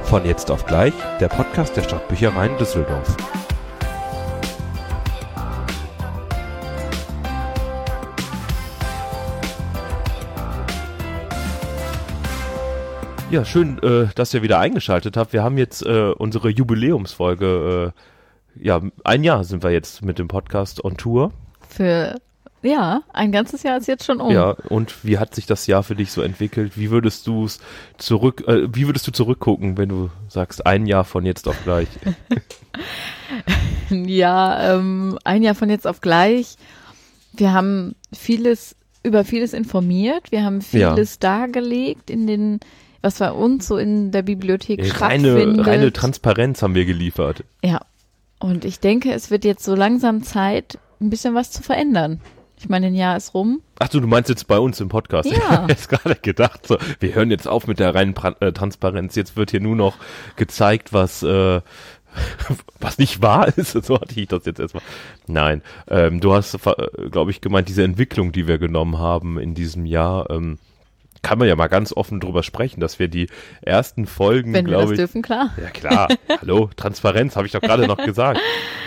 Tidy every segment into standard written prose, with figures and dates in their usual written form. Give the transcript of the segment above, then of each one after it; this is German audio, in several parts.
Von jetzt auf gleich, der Podcast der Stadtbüchereien Düsseldorf. Ja, schön, dass ihr wieder eingeschaltet habt. Wir haben jetzt unsere Jubiläumsfolge. Ein Jahr sind wir jetzt mit dem Podcast on Tour. Ein ganzes Jahr ist jetzt schon um. Ja, und wie hat sich das Jahr für dich so entwickelt? Wie würdest du zurückgucken, wenn du sagst, ein Jahr von jetzt auf gleich? Ein Jahr von jetzt auf gleich. Wir haben über vieles informiert. Wir haben vieles dargelegt was bei uns so in der Bibliothek stattfindet. Reine Transparenz haben wir geliefert. Ja, und ich denke, es wird jetzt so langsam Zeit, ein bisschen was zu verändern. Ich meine, ein Jahr ist rum. Ach du meinst jetzt bei uns im Podcast? Ja. Ich habe jetzt gerade gedacht, so, wir hören jetzt auf mit der reinen Transparenz. Jetzt wird hier nur noch gezeigt, was nicht wahr ist. So hatte ich das jetzt erstmal. Nein, du hast, glaube ich, gemeint, diese Entwicklung, die wir genommen haben in diesem Jahr, kann man ja mal ganz offen drüber sprechen, dass wir die ersten Folgen, wenn wir das dürfen, klar. Ja klar, hallo, Transparenz, habe ich doch gerade noch gesagt.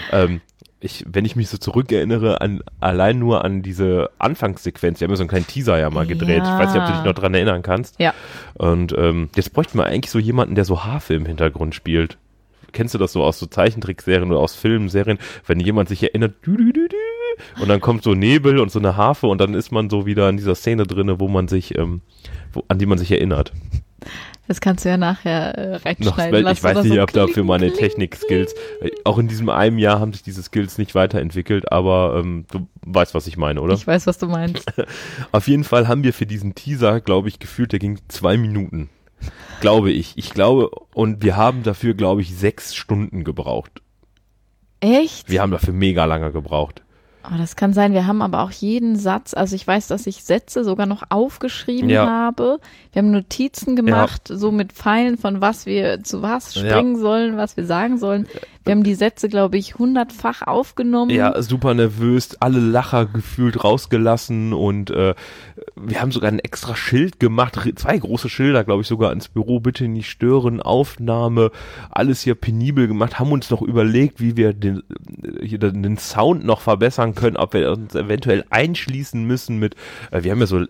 Wenn ich mich so zurückerinnere, allein nur an diese Anfangssequenz, wir haben ja so einen kleinen Teaser ja mal gedreht, ich weiß nicht, ob du dich noch dran erinnern kannst. Ja. Und jetzt bräuchten wir eigentlich so jemanden, der so Harfe im Hintergrund spielt. Kennst du das so aus so Zeichentrickserien oder aus Filmserien, wenn jemand sich erinnert, und dann kommt so Nebel und so eine Harfe und dann ist man so wieder in dieser Szene drinne, wo man sich, an die man sich erinnert. Das kannst du ja nachher reinschneiden lassen. Ich weiß nicht, ob dafür meine Technik-Skills, auch in diesem einem Jahr haben sich diese Skills nicht weiterentwickelt, aber du weißt, was ich meine, oder? Ich weiß, was du meinst. Auf jeden Fall haben wir für diesen Teaser, glaube ich, gefühlt, der ging 2 Minuten. Glaube ich. Ich glaube, und wir haben dafür, glaube ich, 6 Stunden gebraucht. Echt? Wir haben dafür mega lange gebraucht. Oh, das kann sein. Wir haben aber auch jeden Satz, also ich weiß, dass ich Sätze sogar noch aufgeschrieben habe. Wir haben Notizen gemacht, so mit Pfeilen von was wir zu was springen sollen, was wir sagen sollen. Wir haben die Sätze, glaube ich, 100-fach aufgenommen. Ja, super nervös, alle Lacher gefühlt rausgelassen und wir haben sogar ein extra Schild gemacht, 2 große Schilder, glaube ich, sogar ans Büro, bitte nicht stören, Aufnahme, alles hier penibel gemacht, haben uns noch überlegt, wie wir den Sound noch verbessern können, ob wir uns eventuell einschließen müssen mit, wir haben ja so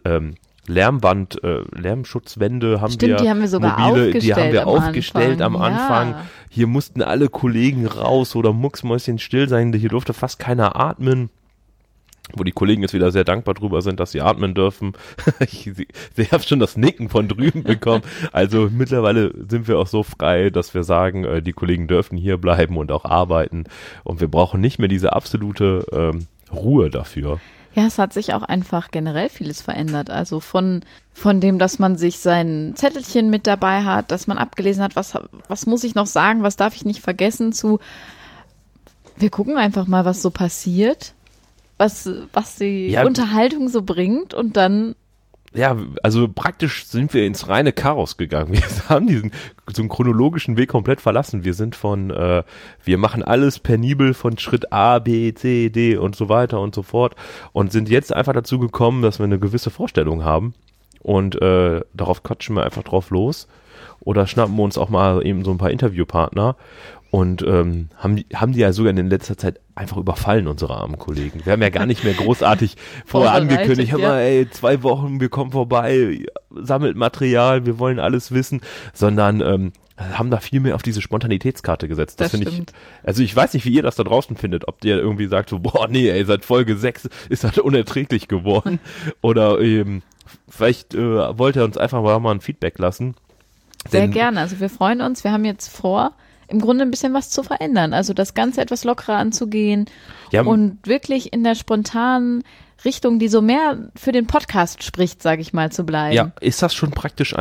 Lärmschutzwände die haben wir sogar aufgestellt am Anfang. Ja. Hier mussten alle Kollegen raus oder mucksmäuschen still sein, hier durfte fast keiner atmen. Wo die Kollegen jetzt wieder sehr dankbar drüber sind, dass sie atmen dürfen. Sie haben schon das Nicken von drüben bekommen. Also mittlerweile sind wir auch so frei, dass wir sagen, die Kollegen dürfen hier bleiben und auch arbeiten. Und wir brauchen nicht mehr diese absolute Ruhe dafür. Ja, es hat sich auch einfach generell vieles verändert. Also von dem, dass man sich sein Zettelchen mit dabei hat, dass man abgelesen hat, was muss ich noch sagen, was darf ich nicht vergessen, zu wir gucken einfach mal, was so passiert, was die Unterhaltung so bringt und dann. Ja, also praktisch sind wir ins reine Chaos gegangen. Wir haben so einen chronologischen Weg komplett verlassen. Wir sind wir machen alles penibel von Schritt A, B, C, D und so weiter und so fort und sind jetzt einfach dazu gekommen, dass wir eine gewisse Vorstellung haben und darauf quatschen wir einfach drauf los oder schnappen wir uns auch mal eben so ein paar Interviewpartner und haben die ja sogar in letzter Zeit einfach überfallen, unsere armen Kollegen. Wir haben ja gar nicht mehr großartig vorher angekündigt, hör mal, 2 Wochen, wir kommen vorbei, sammelt Material, wir wollen alles wissen, sondern haben da viel mehr auf diese Spontanitätskarte gesetzt. Das finde ich, also ich weiß nicht, wie ihr das da draußen findet, ob ihr irgendwie sagt so, boah, nee, ey, seit Folge 6 ist das unerträglich geworden oder vielleicht wollt ihr uns einfach mal ein Feedback lassen. Sehr gerne, also wir freuen uns, wir haben jetzt vor, im Grunde ein bisschen was zu verändern, also das Ganze etwas lockerer anzugehen und wirklich in der spontanen Richtung, die so mehr für den Podcast spricht, sage ich mal, zu bleiben. Ja, ist das schon praktisch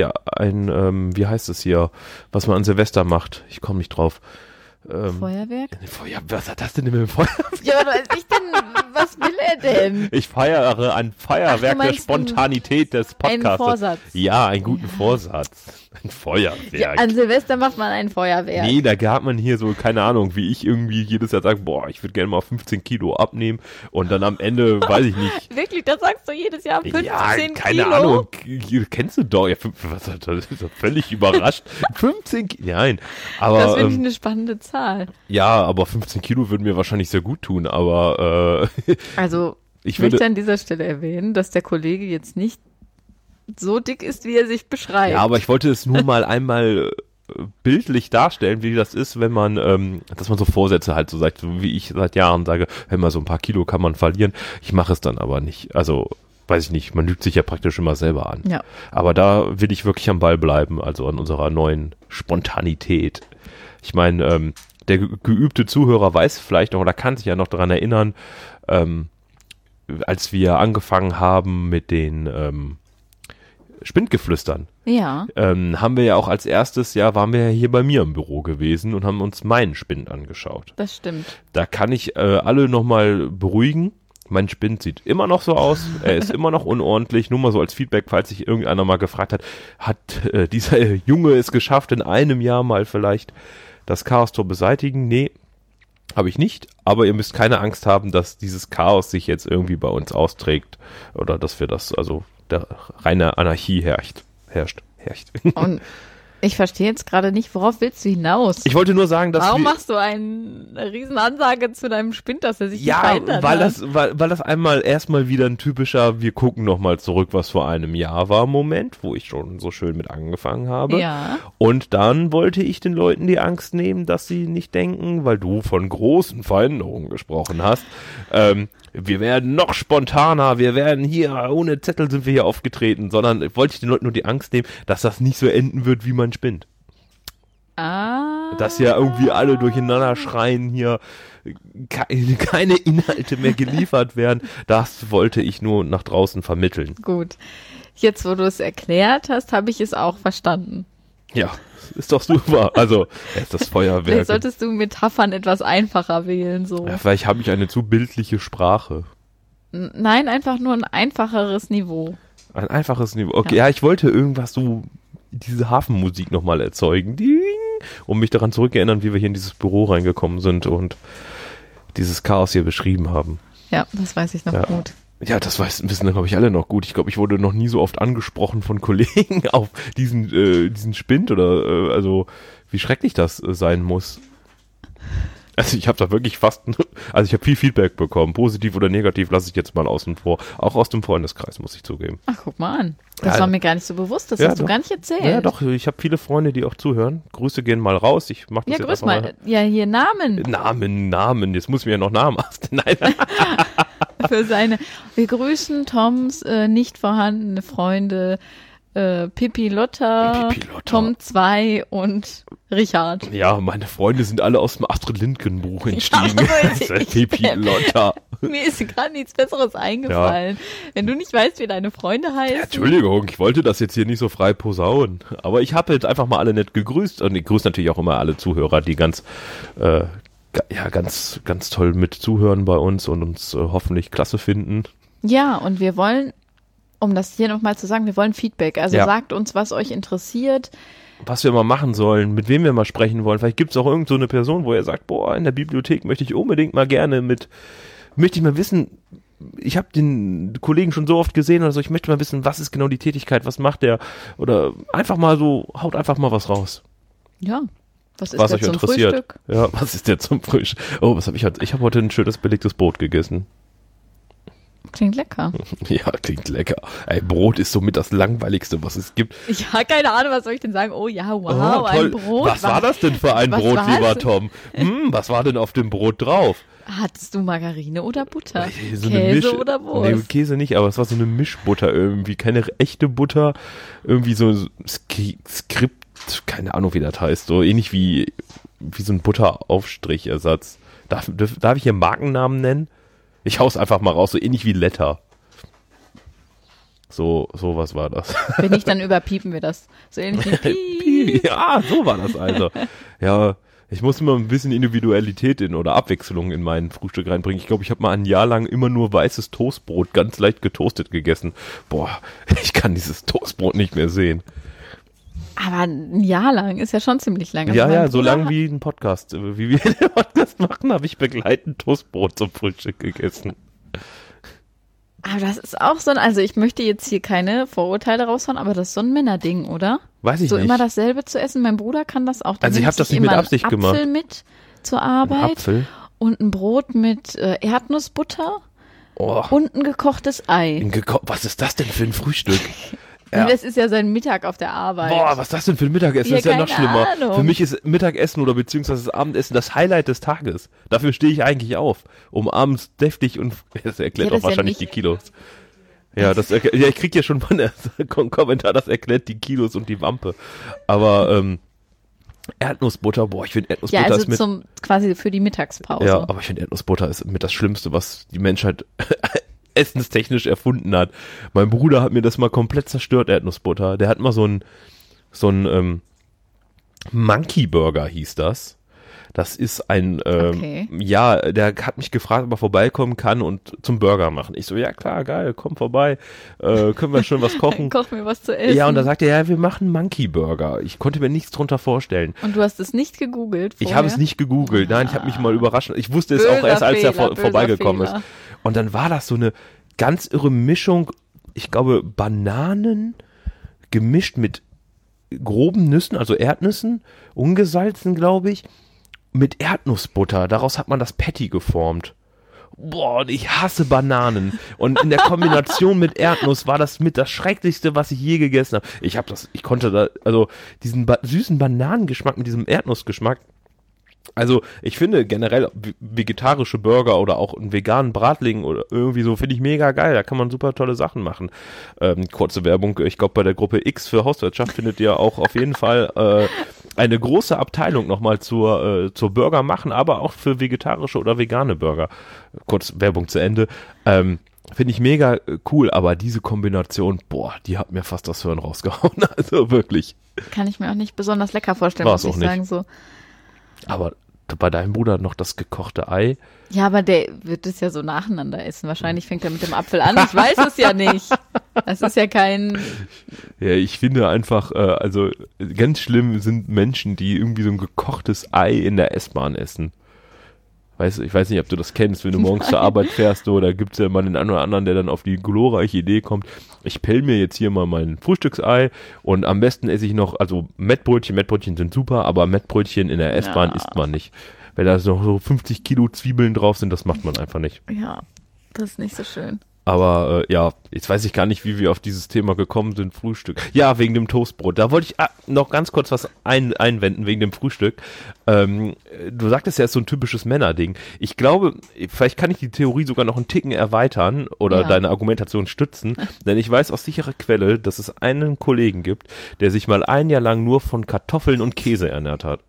wie heißt es hier, was man an Silvester macht? Ich komme nicht drauf. Feuerwerk? Was hat das denn mit dem Feuerwerk? Ja, was weiß ich denn, Was will er denn? Ich feiere ein Feuerwerk der meinst Spontanität des einen Podcasts. Vorsatz. Ja, einen guten Vorsatz. Ein Feuerwerk. Ja, an Silvester macht man ein Feuerwerk. Nee, da gab man hier so, keine Ahnung, wie ich irgendwie jedes Jahr sage, boah, ich würde gerne mal 15 Kilo abnehmen und dann am Ende, weiß ich nicht. Wirklich, das sagst du jedes Jahr 15 Ja, keine Kilo? Ahnung, kennst du doch. Ja, das ist doch völlig überrascht. 15 Kilo, nein. Aber, Das finde ich eine spannende Zahl. ja, aber 15 Kilo würden mir wahrscheinlich sehr gut tun, aber Also, ich ich möchte würde... an dieser Stelle erwähnen, dass der Kollege jetzt nicht so dick ist, wie er sich beschreibt. Ja, aber ich wollte es nur mal einmal bildlich darstellen, wie das ist, wenn man, dass man so Vorsätze halt so sagt, so wie ich seit Jahren sage, wenn man so ein paar Kilo kann man verlieren. Ich mache es dann aber nicht. Also, weiß ich nicht, man lügt sich ja praktisch immer selber an. Ja. Aber da will ich wirklich am Ball bleiben, also an unserer neuen Spontanität. Ich meine, der geübte Zuhörer weiß vielleicht noch oder kann sich ja noch daran erinnern, als wir angefangen haben mit den Spindgeflüstern, Ja. haben wir ja auch als erstes, waren wir ja hier bei mir im Büro gewesen und haben uns meinen Spind angeschaut. Das stimmt. Da kann ich alle nochmal beruhigen. Mein Spind sieht immer noch so aus, er ist immer noch unordentlich, nur mal so als Feedback, falls sich irgendeiner mal gefragt hat dieser Junge es geschafft, in einem Jahr mal vielleicht das Chaos-Tor beseitigen? Nee, habe ich nicht, aber ihr müsst keine Angst haben, dass dieses Chaos sich jetzt irgendwie bei uns austrägt oder dass wir das, also der reine Anarchie herrscht. Und ich verstehe jetzt gerade nicht, worauf willst du hinaus? Ich wollte nur sagen, dass Warum wir, machst du eine Riesenansage zu deinem Spind, dass er sich nicht ja, verändert weil hat? weil das einmal erstmal wieder ein typischer, wir gucken nochmal zurück, was vor einem Jahr war, Moment, wo ich schon so schön mit angefangen habe. Ja. Und dann wollte ich den Leuten die Angst nehmen, dass sie nicht denken, weil du von großen Veränderungen gesprochen hast, wir werden noch spontaner, wir werden hier, ohne Zettel sind wir hier aufgetreten, sondern wollte ich den Leuten nur die Angst nehmen, dass das nicht so enden wird wie mein Spind. Ah. Dass ja irgendwie alle durcheinander schreien hier, keine Inhalte mehr geliefert werden. Das wollte ich nur nach draußen vermitteln. Gut. Jetzt, wo du es erklärt hast, habe ich es auch verstanden. Ja, ist doch super. Also, jetzt das Feuerwerk. Vielleicht solltest du Metaphern etwas einfacher wählen, so. Ja, vielleicht habe ich eine zu bildliche Sprache. Nein, einfach nur ein einfacheres Niveau. Ein einfaches Niveau. Okay, ja, ich wollte irgendwas so, diese Hafenmusik nochmal erzeugen. Ding, um mich daran zurückerinnern, wie wir hier in dieses Büro reingekommen sind und dieses Chaos hier beschrieben haben. Ja, das weiß ich noch Ja. gut. Ja, das wissen, glaube ich, alle noch gut. Ich glaube, ich wurde noch nie so oft angesprochen von Kollegen auf diesen Spind oder also wie schrecklich das sein muss. Also ich habe da wirklich also ich habe viel Feedback bekommen, positiv oder negativ, lasse ich jetzt mal außen vor. Auch aus dem Freundeskreis, muss ich zugeben. Ach, guck mal an. Das Ja. war mir gar nicht so bewusst. Das Ja, hast du doch. gar nicht erzählt. Ja, doch, ich habe viele Freunde, die auch zuhören. Grüße gehen mal raus. Ich mach das Ja, jetzt grüß einfach mal. Ja, hier Namen Namen. Jetzt muss mir ja noch Namen hast. Nein. für seine. Wir grüßen Toms nicht vorhandene Freunde Pippi Lotta, Pippi Lotta. Tom 2 und Richard. Ja, meine Freunde sind alle aus dem Astrid Lindgren Buch entstiegen. Ja, so ist Pipi Lotta. Mir ist gerade nichts Besseres eingefallen. Wenn du nicht weißt, wie deine Freunde heißen. Ja, Entschuldigung, ich wollte das jetzt hier nicht so frei posaunen. Aber ich habe jetzt einfach mal alle nett gegrüßt. Und ich grüße natürlich auch immer alle Zuhörer, die ganz toll mit zuhören bei uns und uns hoffentlich klasse finden. Ja, und wir wollen, um das hier nochmal zu sagen, wir wollen Feedback. Also Ja. sagt uns, was euch interessiert. Was wir mal machen sollen, mit wem wir mal sprechen wollen. Vielleicht gibt es auch irgend so eine Person, wo ihr sagt, boah, in der Bibliothek möchte ich unbedingt mal gerne möchte ich mal wissen, ich habe den Kollegen schon so oft gesehen oder so, ich möchte mal wissen, was ist genau die Tätigkeit, was macht der? Oder einfach mal so, haut einfach mal was raus. Ja. Was ist Was der euch zum interessiert. Frühstück? Ja, was ist der zum Frühstück? Oh, was habe ich heute? Ich habe heute ein schönes belegtes Brot gegessen. Klingt lecker. Ja, klingt lecker. Ey, Brot ist somit das langweiligste, was es gibt. Ja, keine Ahnung, was soll ich denn sagen? Oh ja, wow, Oh, ein toll. Brot. Was war das denn für ein Was Brot, war's? lieber Tom? Was war denn auf dem Brot drauf? Hattest du Margarine oder Butter? So eine Käse oder Wurst? Nee, Käse nicht, aber es war so eine Mischbutter irgendwie. Keine echte Butter. Irgendwie so Skript, keine Ahnung, wie das heißt. So ähnlich wie so ein Butteraufstrichersatz. Darf ich hier Markennamen nennen? Ich hau's einfach mal raus, so ähnlich wie Letter. So was war das. Wenn nicht, dann überpiepen wir das. So ähnlich wie Piep. Ja, so war das also. Ja, Ich muss immer ein bisschen Individualität oder Abwechslung in mein Frühstück reinbringen. Ich glaube, ich habe mal ein Jahr lang immer nur weißes Toastbrot, ganz leicht getoastet gegessen. Boah, ich kann dieses Toastbrot nicht mehr sehen. Aber ein Jahr lang ist ja schon ziemlich lang. Also Ja, so lang wie ein Podcast. Wie wir den Podcast machen, habe ich begleitend Toastbrot zum Frühstück gegessen. Aber das ist auch so also ich möchte jetzt hier keine Vorurteile raushauen, aber das ist so ein Männerding, oder? Weiß ich so nicht. immer dasselbe zu essen. Mein Bruder kann das auch. Also ich habe das nicht mit Absicht gemacht. Apfel mit zur Arbeit. Apfel? Und ein Brot mit Erdnussbutter und ein gekochtes Ei. Was ist das denn für ein Frühstück? Ja. Das ist ja sein Mittag auf der Arbeit. Boah, was ist das denn für ein Mittagessen? Das ist ja noch schlimmer. Für mich ist Mittagessen oder beziehungsweise das Abendessen das Highlight des Tages. Dafür stehe ich eigentlich auf, um abends deftig und das erklärt auch wahrscheinlich die Kilos. Ja, ich krieg ja schon mal einen Kommentar, das erklärt die Kilos und die Wampe. Aber Erdnussbutter, boah, ich finde Erdnussbutter ist mit... quasi für die Mittagspause. Ja, aber ich finde Erdnussbutter ist mit das Schlimmste, was die Menschheit essenstechnisch erfunden hat. Mein Bruder hat mir das mal komplett zerstört, Erdnussbutter. Der hat mal so ein Monkey Burger hieß das. Das ist ein, ja, der hat mich gefragt, ob er vorbeikommen kann und zum Burger machen. Ich so, ja klar, geil, komm vorbei, können wir schon was kochen. Koch mir was zu essen. Ja, und da sagte er, ja, wir machen Monkey Burger. Ich konnte mir nichts drunter vorstellen. Und du hast es nicht gegoogelt vorher? Ich habe es nicht gegoogelt, nein, ich habe mich mal überrascht. Ich wusste es auch erst, als er vorbeigekommen ist. Und dann war das so eine ganz irre Mischung, ich glaube, Bananen gemischt mit groben Nüssen, also Erdnüssen, ungesalzen, glaube ich, mit Erdnussbutter. Daraus hat man das Patty geformt. Boah, ich hasse Bananen. Und in der Kombination mit Erdnuss war das mit das Schrecklichste, was ich je gegessen habe. Ich konnte da, also diesen süßen Bananengeschmack mit diesem Erdnussgeschmack. Also ich finde generell vegetarische Burger oder auch einen veganen Bratling oder irgendwie so, finde ich mega geil. Da kann man super tolle Sachen machen. Kurze Werbung, ich glaube bei der Gruppe X für Hauswirtschaft findet ihr auch auf jeden Fall eine große Abteilung nochmal zur Burger machen, aber auch für vegetarische oder vegane Burger. Kurz Werbung zu Ende. Finde ich mega cool, aber diese Kombination, boah, die hat mir fast das Hirn rausgehauen. Also wirklich. Kann ich mir auch nicht besonders lecker vorstellen, War's muss ich sagen. So. Aber bei deinem Bruder noch das gekochte Ei. Ja, aber der wird es ja so nacheinander essen. Wahrscheinlich fängt er mit dem Apfel an. Ich weiß es ja nicht. Das ist ja kein... Ja, ich finde einfach, also ganz schlimm sind Menschen, die irgendwie so ein gekochtes Ei in der S-Bahn essen. Ich weiß nicht, ob du das kennst, wenn du morgens zur Arbeit fährst, da gibt's ja mal den einen oder anderen, der dann auf die glorreiche Idee kommt, ich pell mir jetzt hier mal mein Frühstücksei und am besten esse ich noch, also Mettbrötchen sind super, aber Mettbrötchen in der S-Bahn isst man nicht. Wenn da noch so 50 Kilo Zwiebeln drauf sind, das macht man einfach nicht. Ja, das ist nicht so schön. Aber ja, jetzt weiß ich gar nicht, wie wir auf dieses Thema gekommen sind, Frühstück. Ja, wegen dem Toastbrot. Da wollte ich noch ganz kurz was einwenden wegen dem Frühstück. Du sagtest ja, es ist so ein typisches Männerding. Ich glaube, vielleicht kann ich die Theorie sogar noch einen Ticken erweitern oder deine Argumentation stützen, denn ich weiß aus sicherer Quelle, dass es einen Kollegen gibt, der sich mal ein Jahr lang nur von Kartoffeln und Käse ernährt hat.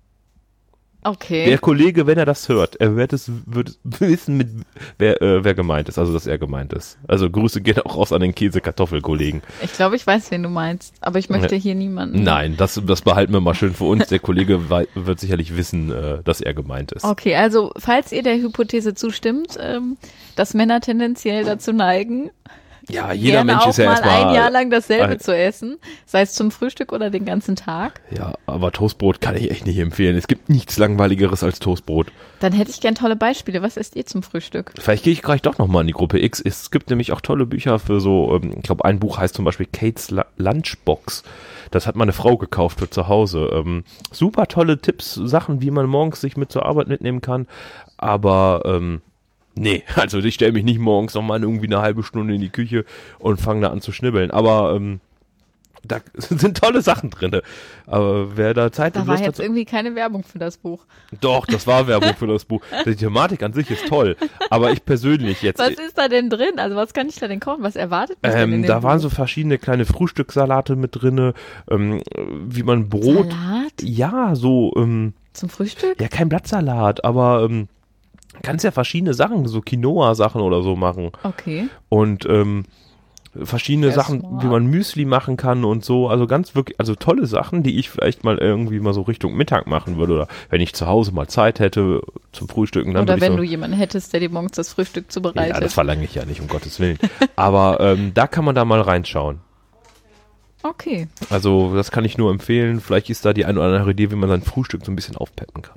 Okay. Der Kollege, wenn er das hört, er wird wissen, wer gemeint ist, also dass er gemeint ist. Also Grüße gehen auch raus an den Käse-Kartoffel-Kollegen. Ich glaube, ich weiß, wen du meinst, aber ich möchte hier niemanden... Nein, das behalten wir mal schön für uns. Der Kollege wird sicherlich wissen, dass er gemeint ist. Okay, also falls ihr der Hypothese zustimmt, dass Männer tendenziell dazu neigen... Ja, jeder Mensch ist ja mal erstmal ein Jahr lang dasselbe zu essen, sei es zum Frühstück oder den ganzen Tag. Ja, aber Toastbrot kann ich echt nicht empfehlen. Es gibt nichts Langweiligeres als Toastbrot. Dann hätte ich gern tolle Beispiele. Was esst ihr zum Frühstück? Vielleicht gehe ich gleich doch nochmal in die Gruppe X. Es gibt nämlich auch tolle Bücher für so, ich glaube, ein Buch heißt zum Beispiel Kates Lunchbox. Das hat meine Frau gekauft für zu Hause. Super tolle Tipps, Sachen, wie man morgens sich mit zur Arbeit mitnehmen kann. Aber nee, also ich stelle mich nicht morgens nochmal irgendwie eine halbe Stunde in die Küche und fange da an zu schnibbeln. Aber da sind tolle Sachen drin. Aber wer da Zeit hat... Da war jetzt irgendwie keine Werbung für das Buch. Doch, das war Werbung für das Buch. Die Thematik an sich ist toll. Aber ich persönlich jetzt... Was ist da denn drin? Also was kann ich da denn kochen? Was erwartet mich denn in dem Da Buch? waren so verschiedene kleine Frühstückssalate mit drin. Wie man Brot... Salat? Ja, so... Zum Frühstück? Ja, kein Blattsalat, aber... kannst ja verschiedene Sachen, so Quinoa-Sachen oder so machen. Okay. Und verschiedene Ja, Sachen, smart. wie man Müsli machen kann und so, also ganz wirklich, also tolle Sachen, die ich vielleicht mal irgendwie mal so Richtung Mittag machen würde oder wenn ich zu Hause mal Zeit hätte zum Frühstücken, dann Oder würde wenn ich du so, jemanden hättest, der dir morgens das Frühstück ja, zubereitet. das verlange ich ja nicht, um Gottes Willen. Aber da kann man da mal reinschauen. Okay. Also das kann ich nur empfehlen. Vielleicht ist da die eine oder andere Idee, wie man sein Frühstück so ein bisschen aufpeppen kann.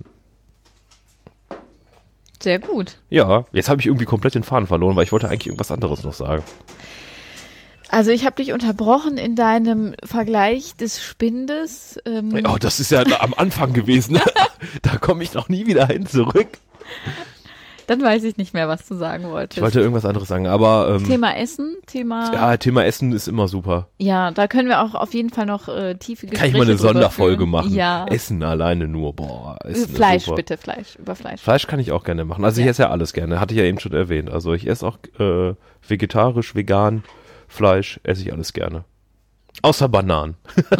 Sehr gut. Ja, jetzt habe ich irgendwie komplett den Faden verloren, weil ich wollte eigentlich irgendwas anderes noch sagen. Also ich habe dich unterbrochen in deinem Vergleich des Spindes. Oh, das ist ja am Anfang gewesen. Da komme ich noch nie wieder hin zurück. Dann weiß ich nicht mehr, was du sagen wolltest. Ich wollte irgendwas anderes sagen, aber Thema Essen, Thema Essen ist immer super. Ja, da können wir auch auf jeden Fall noch tiefe Gespräche Kann ich mal eine drüber Sonderfolge führen. machen. Ja. Essen alleine nur, boah. Essen Fleisch, ist super. bitte, Fleisch, über Fleisch. Fleisch kann ich auch gerne machen. Also ich esse ja alles gerne, hatte ich ja eben schon erwähnt. Also ich esse auch vegetarisch, vegan, Fleisch, esse ich alles gerne. Außer Bananen.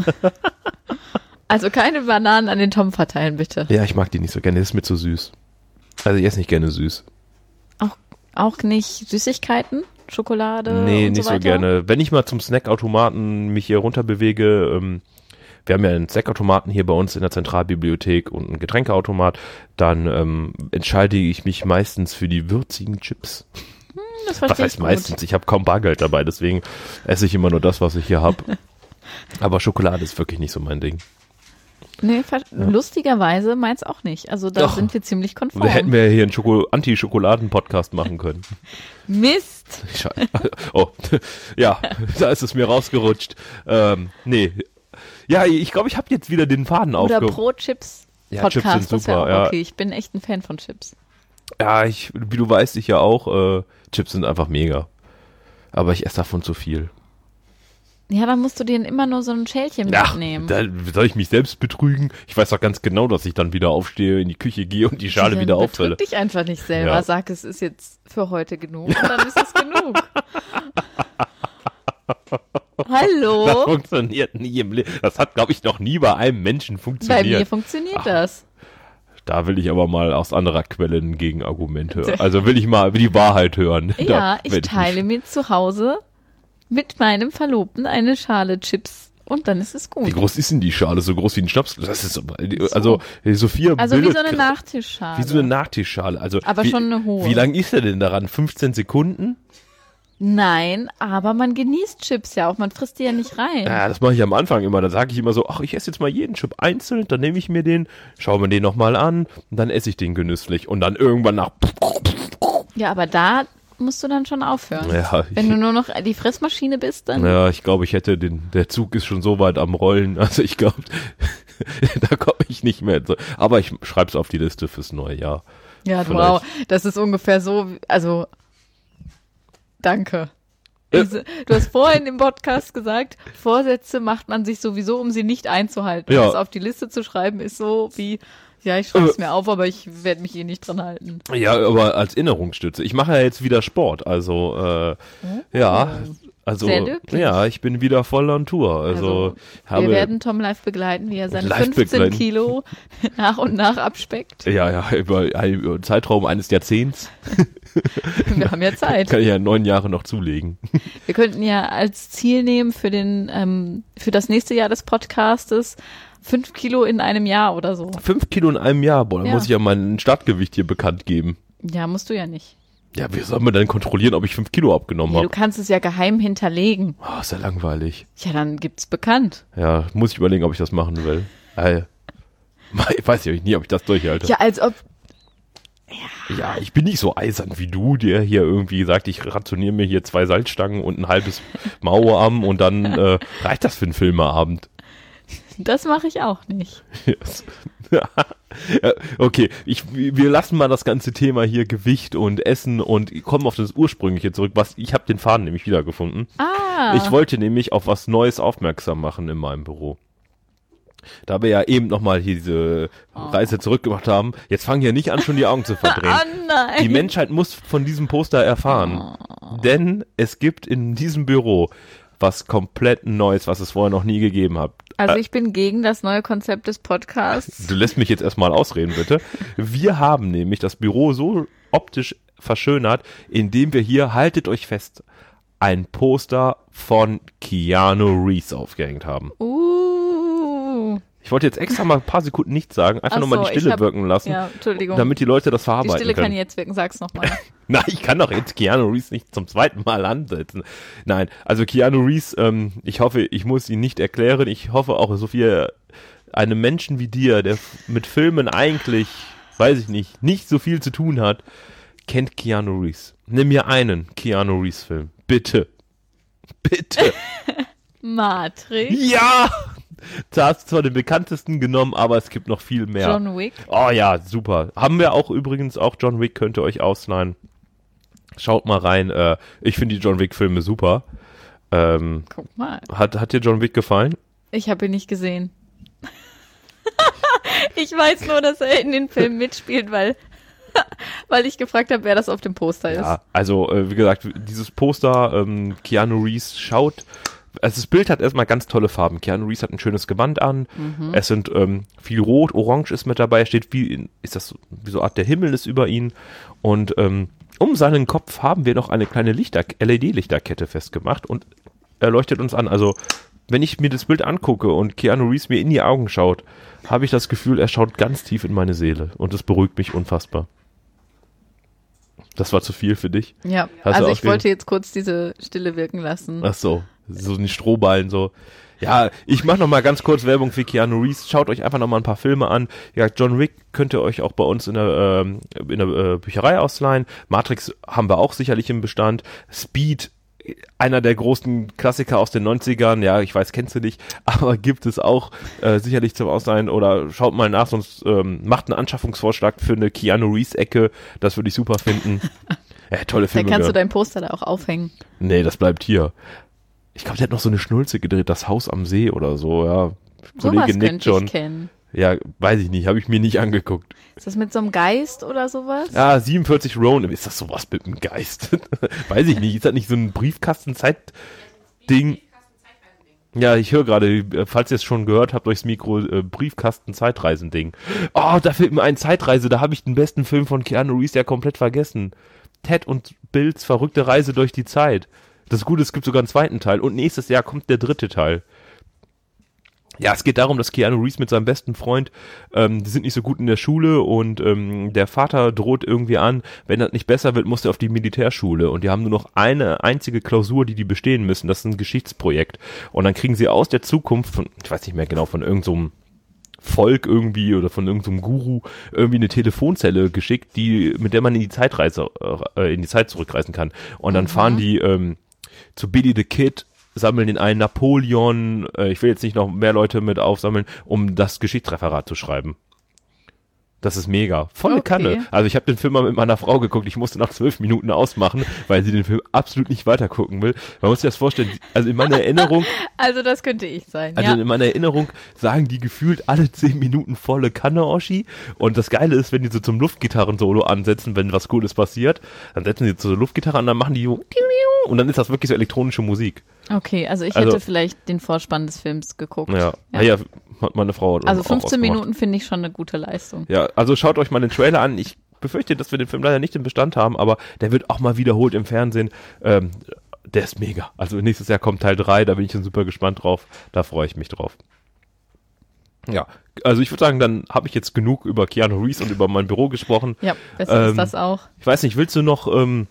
Also keine Bananen an den Tom verteilen, bitte. Ja, ich mag die nicht so gerne, das ist mir zu süß. Also ich esse nicht gerne süß. Auch nicht Süßigkeiten, Schokolade Nee, und nicht so so weiter? gerne. Wenn ich mal zum Snackautomaten mich hier runter bewege, wir haben ja einen Snackautomaten hier bei uns in der Zentralbibliothek und einen Getränkeautomat, dann entscheide ich mich meistens für die würzigen Chips. Das Was verstehe heißt ich gut. meistens? Ich habe kaum Bargeld dabei, deswegen esse ich immer nur das, was ich hier habe. Aber Schokolade ist wirklich nicht so mein Ding. Nee, lustigerweise meins auch nicht. Also da Doch. sind wir ziemlich konform. Wir hätten wir hier einen Anti-Schokoladen-Podcast machen können. Mist! Oh, ja, da ist es mir rausgerutscht. Nee. Ja, ich glaube, ich habe jetzt wieder den Faden Oder aufgehoben. Pro-Chips Ja, Podcast, Chips sind das wäre super, auch ja. okay. Ich bin echt ein Fan von Chips. Ja, wie du weißt, ich ja auch. Chips sind einfach mega. Aber ich esse davon zu viel. Ja, dann musst du dir immer nur so ein Schälchen mitnehmen. Da soll ich mich selbst betrügen? Ich weiß doch ganz genau, dass ich dann wieder aufstehe, in die Küche gehe und die Schale Dann wieder auffülle. betrüg dich einfach nicht selber. Ja. Sag, es ist jetzt für heute genug und dann ist es genug. Das Hallo? funktioniert nie im Leben. Das hat, glaube ich, noch nie bei einem Menschen Bei funktioniert. mir funktioniert das. Da will ich aber mal aus anderer Quelle ein Gegenargument hören. Also will ich mal die Wahrheit hören. Ja, Da ich werd teile mir zu Hause mit meinem Verlobten eine Schale Chips und dann ist es Wie gut. groß ist denn die Schale? So groß wie ein Schnaps? Das ist also Sophia Also wie bildet so eine Nachtischschale. wie so eine Nachtischschale. Also Aber wie, schon eine hohe. Wie lang ist er denn daran? 15 Sekunden? Nein, aber man genießt Chips ja auch, man frisst die ja nicht rein. Ja, das mache ich am Anfang immer. Da sage ich immer so, ach, ich esse jetzt mal jeden Chip einzeln, dann nehme ich mir den, schaue mir den nochmal an und dann esse ich den genüsslich. Und dann irgendwann nach... Ja, aber da musst du dann schon aufhören. Ja, Wenn du nur noch die Fressmaschine bist, dann ja, ich glaube, der Zug ist schon so weit am Rollen. Also ich glaube, da komme ich nicht mehr. Aber ich schreibe es auf die Liste fürs neue Jahr. ja, vielleicht. wow, das ist ungefähr so, also danke. Du hast vorhin im Podcast gesagt, Vorsätze macht man sich sowieso, um sie nicht einzuhalten. Ja. Das auf die Liste zu schreiben ist so wie, ja, ich schreibe es mir auf, aber ich werde mich nicht dran halten. Ja, aber als Erinnerungsstütze. Ich mache ja jetzt wieder Sport, also ja, also Sehr löblich. ja, ich bin wieder voll on Tour. Also, wir werden Tom live begleiten, wie er seine Live 15 begleiten. Kilo nach und nach abspeckt. ja, über einen Zeitraum eines Jahrzehnts Wir haben ja Zeit. kann ich ja 9 Jahre noch zulegen. Wir könnten ja als Ziel nehmen für das nächste Jahr des Podcastes 5 Kilo in einem Jahr oder so. 5 Kilo in einem Jahr, boah, dann Ja. muss ich ja mein Startgewicht hier bekannt geben. Ja, musst du ja nicht. Ja, wie soll man denn kontrollieren, ob ich 5 Kilo abgenommen Ja, du habe? kannst es ja geheim hinterlegen. Oh, ist ja langweilig. Ja, dann gibt's bekannt. Ja, muss ich überlegen, ob ich das machen will. Ich weiß ja nie, ob ich das durchhalte. Ja, als ob. Ja, ich bin nicht so eisern wie du, der hier irgendwie sagt, ich rationiere mir hier 2 Salzstangen und ein halbes Mauerarm und dann reicht das für einen Filmeabend. Das mache ich auch nicht. Yes. Okay, wir lassen mal das ganze Thema hier Gewicht und Essen und kommen auf das Ursprüngliche zurück. Ich habe den Faden nämlich wiedergefunden. Ah. Ich wollte nämlich auf was Neues aufmerksam machen in meinem Büro. Da wir ja eben nochmal diese Reise zurückgemacht haben, jetzt fangen ja nicht an, schon die Augen zu verdrehen. nein. Die Menschheit muss von diesem Poster erfahren. Denn es gibt in diesem Büro was komplett Neues, was es vorher noch nie gegeben hat. Also ich bin gegen das neue Konzept des Podcasts. Du lässt mich jetzt erstmal ausreden, bitte. Wir haben nämlich das Büro so optisch verschönert, indem wir hier, haltet euch fest, ein Poster von Keanu Reeves aufgehängt haben. Ich wollte jetzt extra mal ein paar Sekunden nichts sagen, einfach nur mal die Stille wirken lassen, damit die Leute das verarbeiten können. Die Stille kann jetzt wirken, sag's nochmal. Nein, ich kann doch jetzt Keanu Reeves nicht zum zweiten Mal ansetzen. Nein, also Keanu Reeves, ich hoffe, ich muss ihn nicht erklären. Ich hoffe auch, Sophia, einem Menschen wie dir, der mit Filmen eigentlich, weiß ich nicht so viel zu tun hat, kennt Keanu Reeves. Nimm mir einen Keanu Reeves Film. Bitte. Bitte. Matrix. Ja! Du hast zwar den bekanntesten genommen, aber es gibt noch viel mehr. John Wick. Oh ja, super. Haben wir auch übrigens, auch John Wick könnt ihr euch ausleihen. Schaut mal rein. Ich finde die John Wick Filme super. Guck mal. Hat dir John Wick gefallen? Ich habe ihn nicht gesehen. Ich weiß nur, dass er in den Filmen mitspielt, weil ich gefragt habe, wer das auf dem Poster ist. Ja, also wie gesagt, dieses Poster, Keanu Reeves schaut. Also das Bild hat erstmal ganz tolle Farben. Keanu Reeves hat ein schönes Gewand an. Es sind viel Rot, Orange ist mit dabei. Steht wie so Art der Himmel ist über ihn. Und um seinen Kopf haben wir noch eine kleine LED-Lichterkette festgemacht und er leuchtet uns an. Also wenn ich mir das Bild angucke und Keanu Reeves mir in die Augen schaut, habe ich das Gefühl, er schaut ganz tief in meine Seele. Und das beruhigt mich unfassbar. Das war zu viel für dich? Ja, also ich wollte jetzt kurz diese Stille wirken lassen. Ach so ein Strohballen so. Ja, ich mache noch mal ganz kurz Werbung für Keanu Reeves. Schaut euch einfach noch mal ein paar Filme an. Ja, John Wick könnt ihr euch auch bei uns in der Bücherei ausleihen. Matrix haben wir auch sicherlich im Bestand. Speed, einer der großen Klassiker aus den 90ern. Ja, ich weiß, kennst du nicht, aber gibt es auch sicherlich zum Ausleihen. Oder schaut mal nach, sonst macht einen Anschaffungsvorschlag für eine Keanu Reeves-Ecke. Das würde ich super finden. Ja, tolle Filme. Da kannst du dein Poster da auch aufhängen. Nee, das bleibt hier. Ich glaube, der hat noch so eine Schnulze gedreht, das Haus am See oder so, ja. Kollege Nick könnte ich kennen. Ja, weiß ich nicht, habe ich mir nicht angeguckt. Ist das mit so einem Geist oder sowas? Ja, 47 Ronin, ist das sowas mit einem Geist? Weiß ich nicht, ist das nicht so ein Briefkasten-Zeit-Ding? Ja, ich höre gerade, falls ihr es schon gehört habt durchs Mikro, Briefkasten-Zeitreisen-Ding. Oh, da fehlt mir ein Zeitreise, da habe ich den besten Film von Keanu Reeves ja komplett vergessen. Ted und Bills verrückte Reise durch die Zeit. Das Gute, es gibt sogar einen zweiten Teil und nächstes Jahr kommt der dritte Teil. Ja, es geht darum, dass Keanu Reeves mit seinem besten Freund, die sind nicht so gut in der Schule und der Vater droht irgendwie an, wenn das nicht besser wird, muss er auf die Militärschule und die haben nur noch eine einzige Klausur, die bestehen müssen, das ist ein Geschichtsprojekt und dann kriegen sie aus der Zukunft von, ich weiß nicht mehr genau, von irgend so einem Volk irgendwie oder von irgendeinem Guru irgendwie eine Telefonzelle geschickt, mit der man in die Zeit zurückreisen kann und dann fahren die zu Billy the Kid, sammeln den einen Napoleon, ich will jetzt nicht noch mehr Leute mit aufsammeln, um das Geschichtsreferat zu schreiben. Das ist mega. Volle Kanne. Also ich habe den Film mal mit meiner Frau geguckt, ich musste nach 12 Minuten ausmachen, weil sie den Film absolut nicht weiter gucken will. Man muss sich das vorstellen, also in meiner Erinnerung... Also das könnte ich sein, Also in meiner Erinnerung sagen die gefühlt alle 10 Minuten volle Kanne, Oschi. Und das Geile ist, wenn die so zum Luftgitarren-Solo ansetzen, wenn was Cooles passiert, dann setzen sie zur Luftgitarre und dann machen die und dann ist das wirklich so elektronische Musik. Okay, also ich hätte vielleicht den Vorspann des Films geguckt. Ja, hat meine Frau also 15 Minuten finde ich schon eine gute Leistung. Ja, also schaut euch mal den Trailer an. Ich befürchte, dass wir den Film leider nicht im Bestand haben, aber der wird auch mal wiederholt im Fernsehen. Der ist mega. Also nächstes Jahr kommt Teil 3, da bin ich schon super gespannt drauf. Da freue ich mich drauf. Ja, also ich würde sagen, dann habe ich jetzt genug über Keanu Reeves und über mein Büro gesprochen. Ja, besser ist das auch. Ich weiß nicht, willst du noch,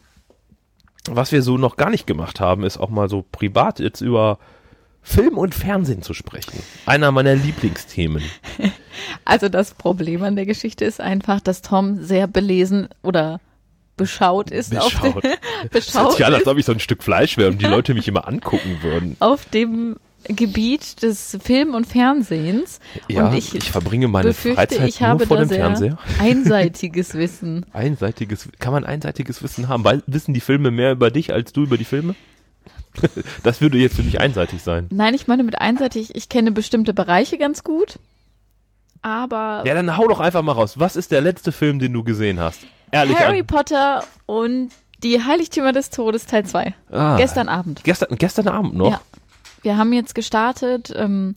was wir so noch gar nicht gemacht haben, ist auch mal so privat jetzt über Film und Fernsehen zu sprechen. Einer meiner Lieblingsthemen. Also das Problem an der Geschichte ist einfach, dass Tom sehr belesen oder beschaut ist. Beschaut. Das hört sich an, als ob ich so ein Stück Fleisch wäre und die Leute mich immer angucken würden. Auf dem Gebiet des Film- und Fernsehens. Ja, und ich verbringe meine Freizeit nur vor dem Fernseher. Einseitiges Wissen. Kann man einseitiges Wissen haben? Weil wissen die Filme mehr über dich als du über die Filme? Das würde jetzt für mich einseitig sein. Nein, ich meine mit einseitig, ich kenne bestimmte Bereiche ganz gut, aber... Ja, dann hau doch einfach mal raus. Was ist der letzte Film, den du gesehen hast? Ehrlich. Harry Potter und die Heiligtümer des Todes Teil 2. Gestern Abend. Gestern Abend noch? Ja. Wir haben jetzt gestartet,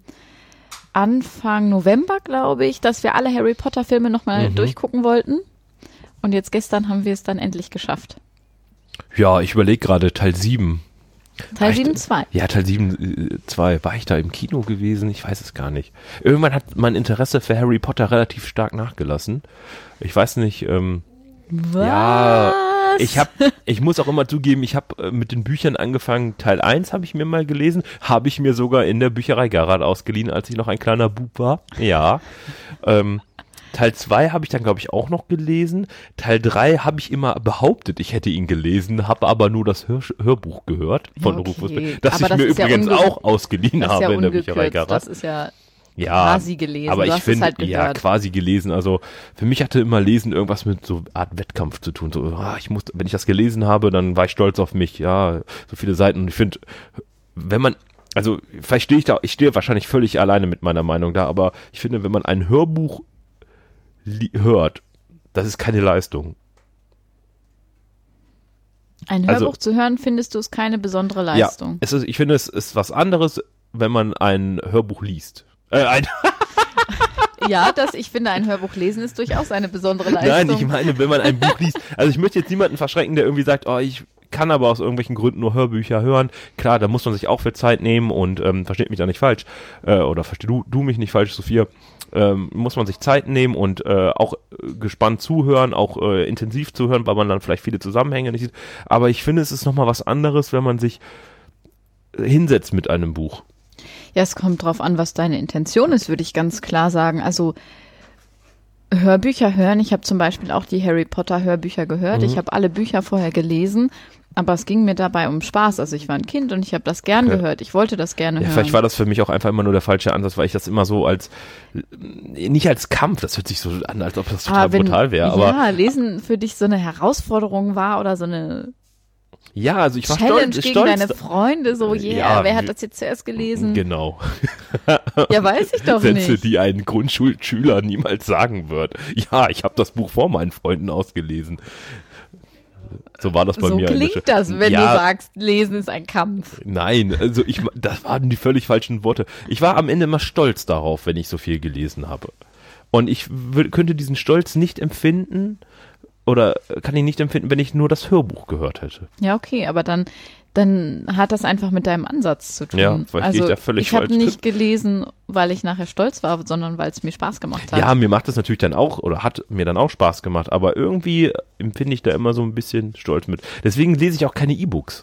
Anfang November, glaube ich, dass wir alle Harry Potter Filme nochmal durchgucken wollten. Und jetzt gestern haben wir es dann endlich geschafft. Ja, ich überlege gerade Teil 7. Teil 7.2. Ja, Teil 7.2. War ich da im Kino gewesen? Ich weiß es gar nicht. Irgendwann hat mein Interesse für Harry Potter relativ stark nachgelassen. Ich weiß nicht, Was? ja, ich muss auch immer zugeben, ich habe mit den Büchern angefangen. Teil 1 habe ich mir mal gelesen, habe ich mir sogar in der Bücherei Garat ausgeliehen, als ich noch ein kleiner Bub war. Ja. Teil 2 habe ich dann, glaube ich, auch noch gelesen. Teil 3 habe ich immer behauptet, ich hätte ihn gelesen, habe aber nur das Hörbuch gehört von Rufus Beck, das ich mir übrigens auch ausgeliehen habe in der Bücherei Garat. Das ist ja quasi gelesen. Aber du ich finde, halt ja, quasi gelesen. Also für mich hatte immer Lesen irgendwas mit so Art Wettkampf zu tun. So, wenn ich das gelesen habe, dann war ich stolz auf mich. Ja, so viele Seiten. Und ich finde, wenn man, also vielleicht ich stehe wahrscheinlich völlig alleine mit meiner Meinung da, aber ich finde, wenn man ein Hörbuch hört, das ist keine Leistung. Ein Hörbuch zu hören, findest du, ist keine besondere Leistung. Ja, ich finde, es ist was anderes, wenn man ein Hörbuch liest. Ja, ich finde, ein Hörbuch lesen ist durchaus eine besondere Leistung. Nein, ich meine, wenn man ein Buch liest. Also ich möchte jetzt niemanden verschrecken, der irgendwie sagt, ich kann aber aus irgendwelchen Gründen nur Hörbücher hören. Klar, da muss man sich auch für Zeit nehmen und versteht mich da nicht falsch. Oder versteh du mich nicht falsch, Sophia. Muss man sich Zeit nehmen und auch gespannt zuhören, auch intensiv zuhören, weil man dann vielleicht viele Zusammenhänge nicht sieht. Aber ich finde, es ist nochmal was anderes, wenn man sich hinsetzt mit einem Buch. Ja, es kommt drauf an, was deine Intention ist, würde ich ganz klar sagen. Also Hörbücher hören, ich habe zum Beispiel auch die Harry Potter Hörbücher gehört. Ich habe alle Bücher vorher gelesen, aber es ging mir dabei um Spaß. Also ich war ein Kind und ich habe das gern gehört. Ich wollte das gerne hören. Vielleicht war das für mich auch einfach immer nur der falsche Ansatz, weil ich das immer so nicht als Kampf, das hört sich so an, als ob das total brutal wäre. Ja, Lesen für dich so eine Herausforderung war oder so eine Ja, also ich war Challenge stolz. gegen deine Freunde, so, wer hat das jetzt zuerst gelesen? Genau. Ja, weiß ich doch Sätze, nicht. die ein Grundschulschüler niemals sagen wird. Ja, ich habe das Buch vor meinen Freunden ausgelesen. So war das bei mir. So klingt das, wenn du sagst, Lesen ist ein Kampf. Nein, also das waren die völlig falschen Worte. Ich war am Ende immer stolz darauf, wenn ich so viel gelesen habe. Und ich könnte diesen Stolz nicht empfinden, oder kann ich nicht empfinden, wenn ich nur das Hörbuch gehört hätte. Ja, okay, aber dann hat das einfach mit deinem Ansatz zu tun. Ja, vielleicht gehe ich da völlig falsch. Ich habe nicht gelesen, weil ich nachher stolz war, sondern weil es mir Spaß gemacht hat. Ja, mir macht das natürlich dann auch, oder hat mir dann auch Spaß gemacht, aber irgendwie empfinde ich da immer so ein bisschen Stolz mit. Deswegen lese ich auch keine E-Books.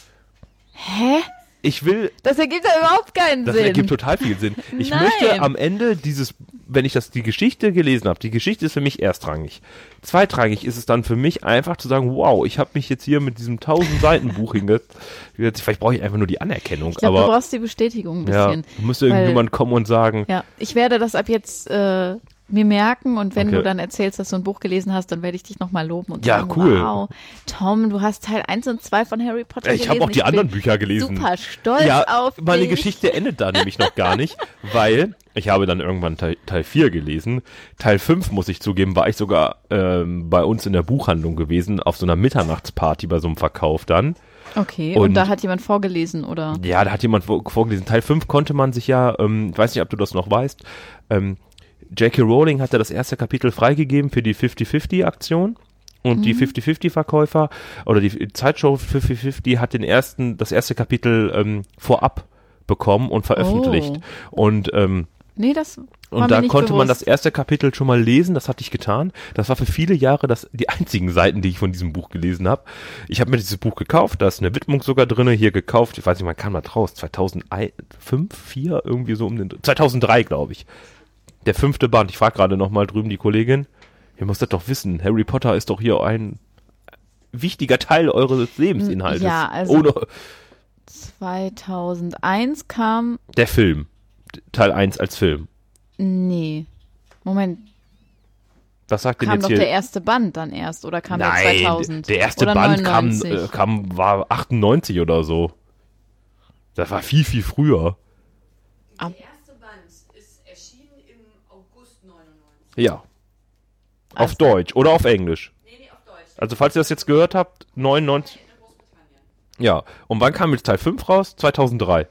Hä? Das ergibt ja überhaupt keinen Sinn. Das ergibt total viel Sinn. Ich möchte am Ende wenn ich die Geschichte gelesen habe, die Geschichte ist für mich erstrangig. Zweitrangig ist es dann für mich einfach zu sagen, wow, ich habe mich jetzt hier mit diesem 1000-Seiten-Buch hingesetzt. Vielleicht brauche ich einfach nur die Anerkennung. Ich glaube, du brauchst die Bestätigung ein bisschen. Ja, muss irgendjemand kommen und sagen. Ja, ich werde das ab jetzt mir merken und wenn du dann erzählst, dass du ein Buch gelesen hast, dann werde ich dich nochmal loben und sagen, cool. Wow, Tom, du hast Teil 1 und 2 von Harry Potter gelesen. Ich habe auch die anderen Bücher gelesen. Super stolz auf dich. Meine Geschichte endet da nämlich noch gar nicht, weil ich habe dann irgendwann Teil 4 gelesen. Teil 5, muss ich zugeben, war ich sogar bei uns in der Buchhandlung gewesen, auf so einer Mitternachtsparty bei so einem Verkauf dann. Okay, und da hat jemand vorgelesen, oder? Ja, da hat jemand vorgelesen. Teil 5 konnte man sich ich weiß nicht, ob du das noch weißt, J.K. Rowling hatte das erste Kapitel freigegeben für die 50-50-Aktion und die 50-50-Verkäufer oder die Zeitschrift 50-50 hat das erste Kapitel vorab bekommen und veröffentlicht. Und nee, das war und da konnte man das erste Kapitel schon mal lesen, das hatte ich getan. Das war für viele Jahre die einzigen Seiten, die ich von diesem Buch gelesen habe. Ich habe mir dieses Buch gekauft, da ist eine Widmung sogar drin, hier gekauft, ich weiß nicht, wann kam das raus, 2005, 2004, irgendwie so 2003, glaube ich. Der 5. Band, ich frage gerade nochmal drüben die Kollegin, ihr müsst das doch wissen, Harry Potter ist doch hier ein wichtiger Teil eures Lebensinhaltes. Ja, also 2001 kam der Film, Teil 1 als Film. Nee, Moment. Was sagt denn kam jetzt doch hier? Der erste Band dann erst, oder kam Nein, der 2000? Der erste oder Band 99? war 98 oder so. Das war viel, viel früher. Der erste Band ist erschienen im August 99. Ja. Auf Deutsch oder auf Englisch. Nee, auf Deutsch. Also falls ihr das jetzt gehört habt, 99. In Großbritannien. Ja. Und wann kam jetzt Teil 5 raus? 2003.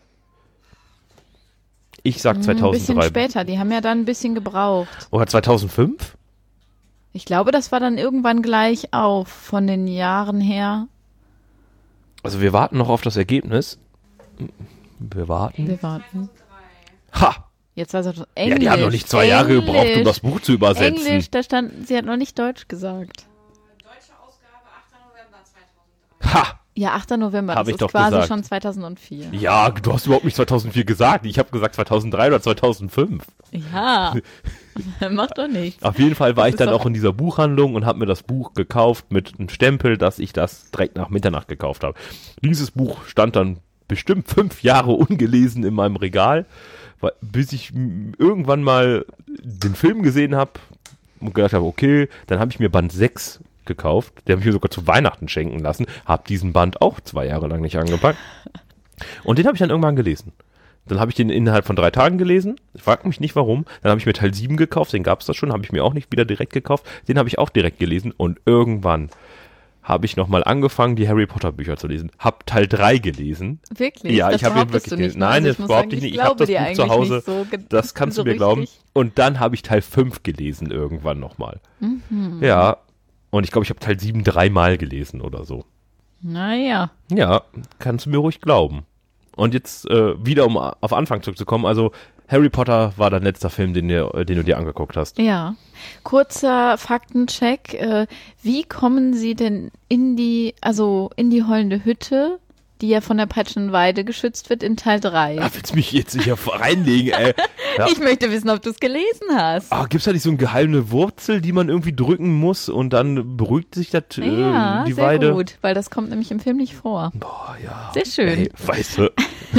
Ich sag 2003. Ein bisschen später, die haben ja dann ein bisschen gebraucht. Oder 2005? Ich glaube, das war dann irgendwann gleich auf, von den Jahren her. Also wir warten noch auf das Ergebnis. Wir warten. Wir warten. Ha! Jetzt war es doch Englisch. Ja, die haben noch nicht 2 Jahre gebraucht, um das Buch zu übersetzen. Englisch, da stand, sie hat noch nicht Deutsch gesagt. Deutsche Ausgabe 8. November 2003. Ha! Ja, 8. November, Hab das ich ist doch quasi gesagt. schon 2004. Ja, du hast überhaupt nicht 2004 gesagt. Ich habe gesagt 2003 oder 2005. Ja, macht doch nichts. Auf jeden Fall war Das ich ist dann doch- auch in dieser Buchhandlung und habe mir das Buch gekauft mit einem Stempel, dass ich das direkt nach Mitternacht gekauft habe. Dieses Buch stand dann bestimmt 5 Jahre ungelesen in meinem Regal, bis ich irgendwann mal den Film gesehen habe und gedacht habe, okay, dann habe ich mir Band 6 gekauft. Den habe ich mir sogar zu Weihnachten schenken lassen. Habe diesen Band auch 2 Jahre lang nicht angepackt. Und den habe ich dann irgendwann gelesen. Dann habe ich den innerhalb von 3 Tagen gelesen. Ich frage mich nicht warum. Dann habe ich mir Teil 7 gekauft. Den gab es da schon. Habe ich mir auch nicht wieder direkt gekauft. Den habe ich auch direkt gelesen. Und irgendwann habe ich nochmal angefangen, die Harry Potter Bücher zu lesen. Hab Teil 3 gelesen. Wirklich? Ja, Das ich habe ihn behauptest wirklich du nicht, gelesen. ne? Nein, Also das muss behaupte sagen, ich nicht. Ich habe glaube das dir Buch zu eigentlich Hause. nicht so Das kannst so du mir glauben. richtig. Und dann habe ich Teil 5 gelesen irgendwann nochmal. Ja. Und ich glaube, ich habe Teil 7 3-mal gelesen oder so. Naja. Ja, kannst du mir ruhig glauben. Und jetzt wieder, um auf Anfang zurückzukommen, also Harry Potter war dein letzter Film, den du dir angeguckt hast. Ja. Kurzer Faktencheck. Wie kommen Sie denn in die heulende Hütte, die ja von der Peitschenweide geschützt wird, in Teil 3? Ah, willst du mich jetzt sicher reinlegen, ey? Ja. Ich möchte wissen, ob du es gelesen hast. Ah, gibt's da nicht so eine geheime Wurzel, die man irgendwie drücken muss und dann beruhigt sich das, Ja, die sehr Weide? gut, weil das kommt nämlich im Film nicht vor. Boah, ja. Sehr schön. Ey, weißt du,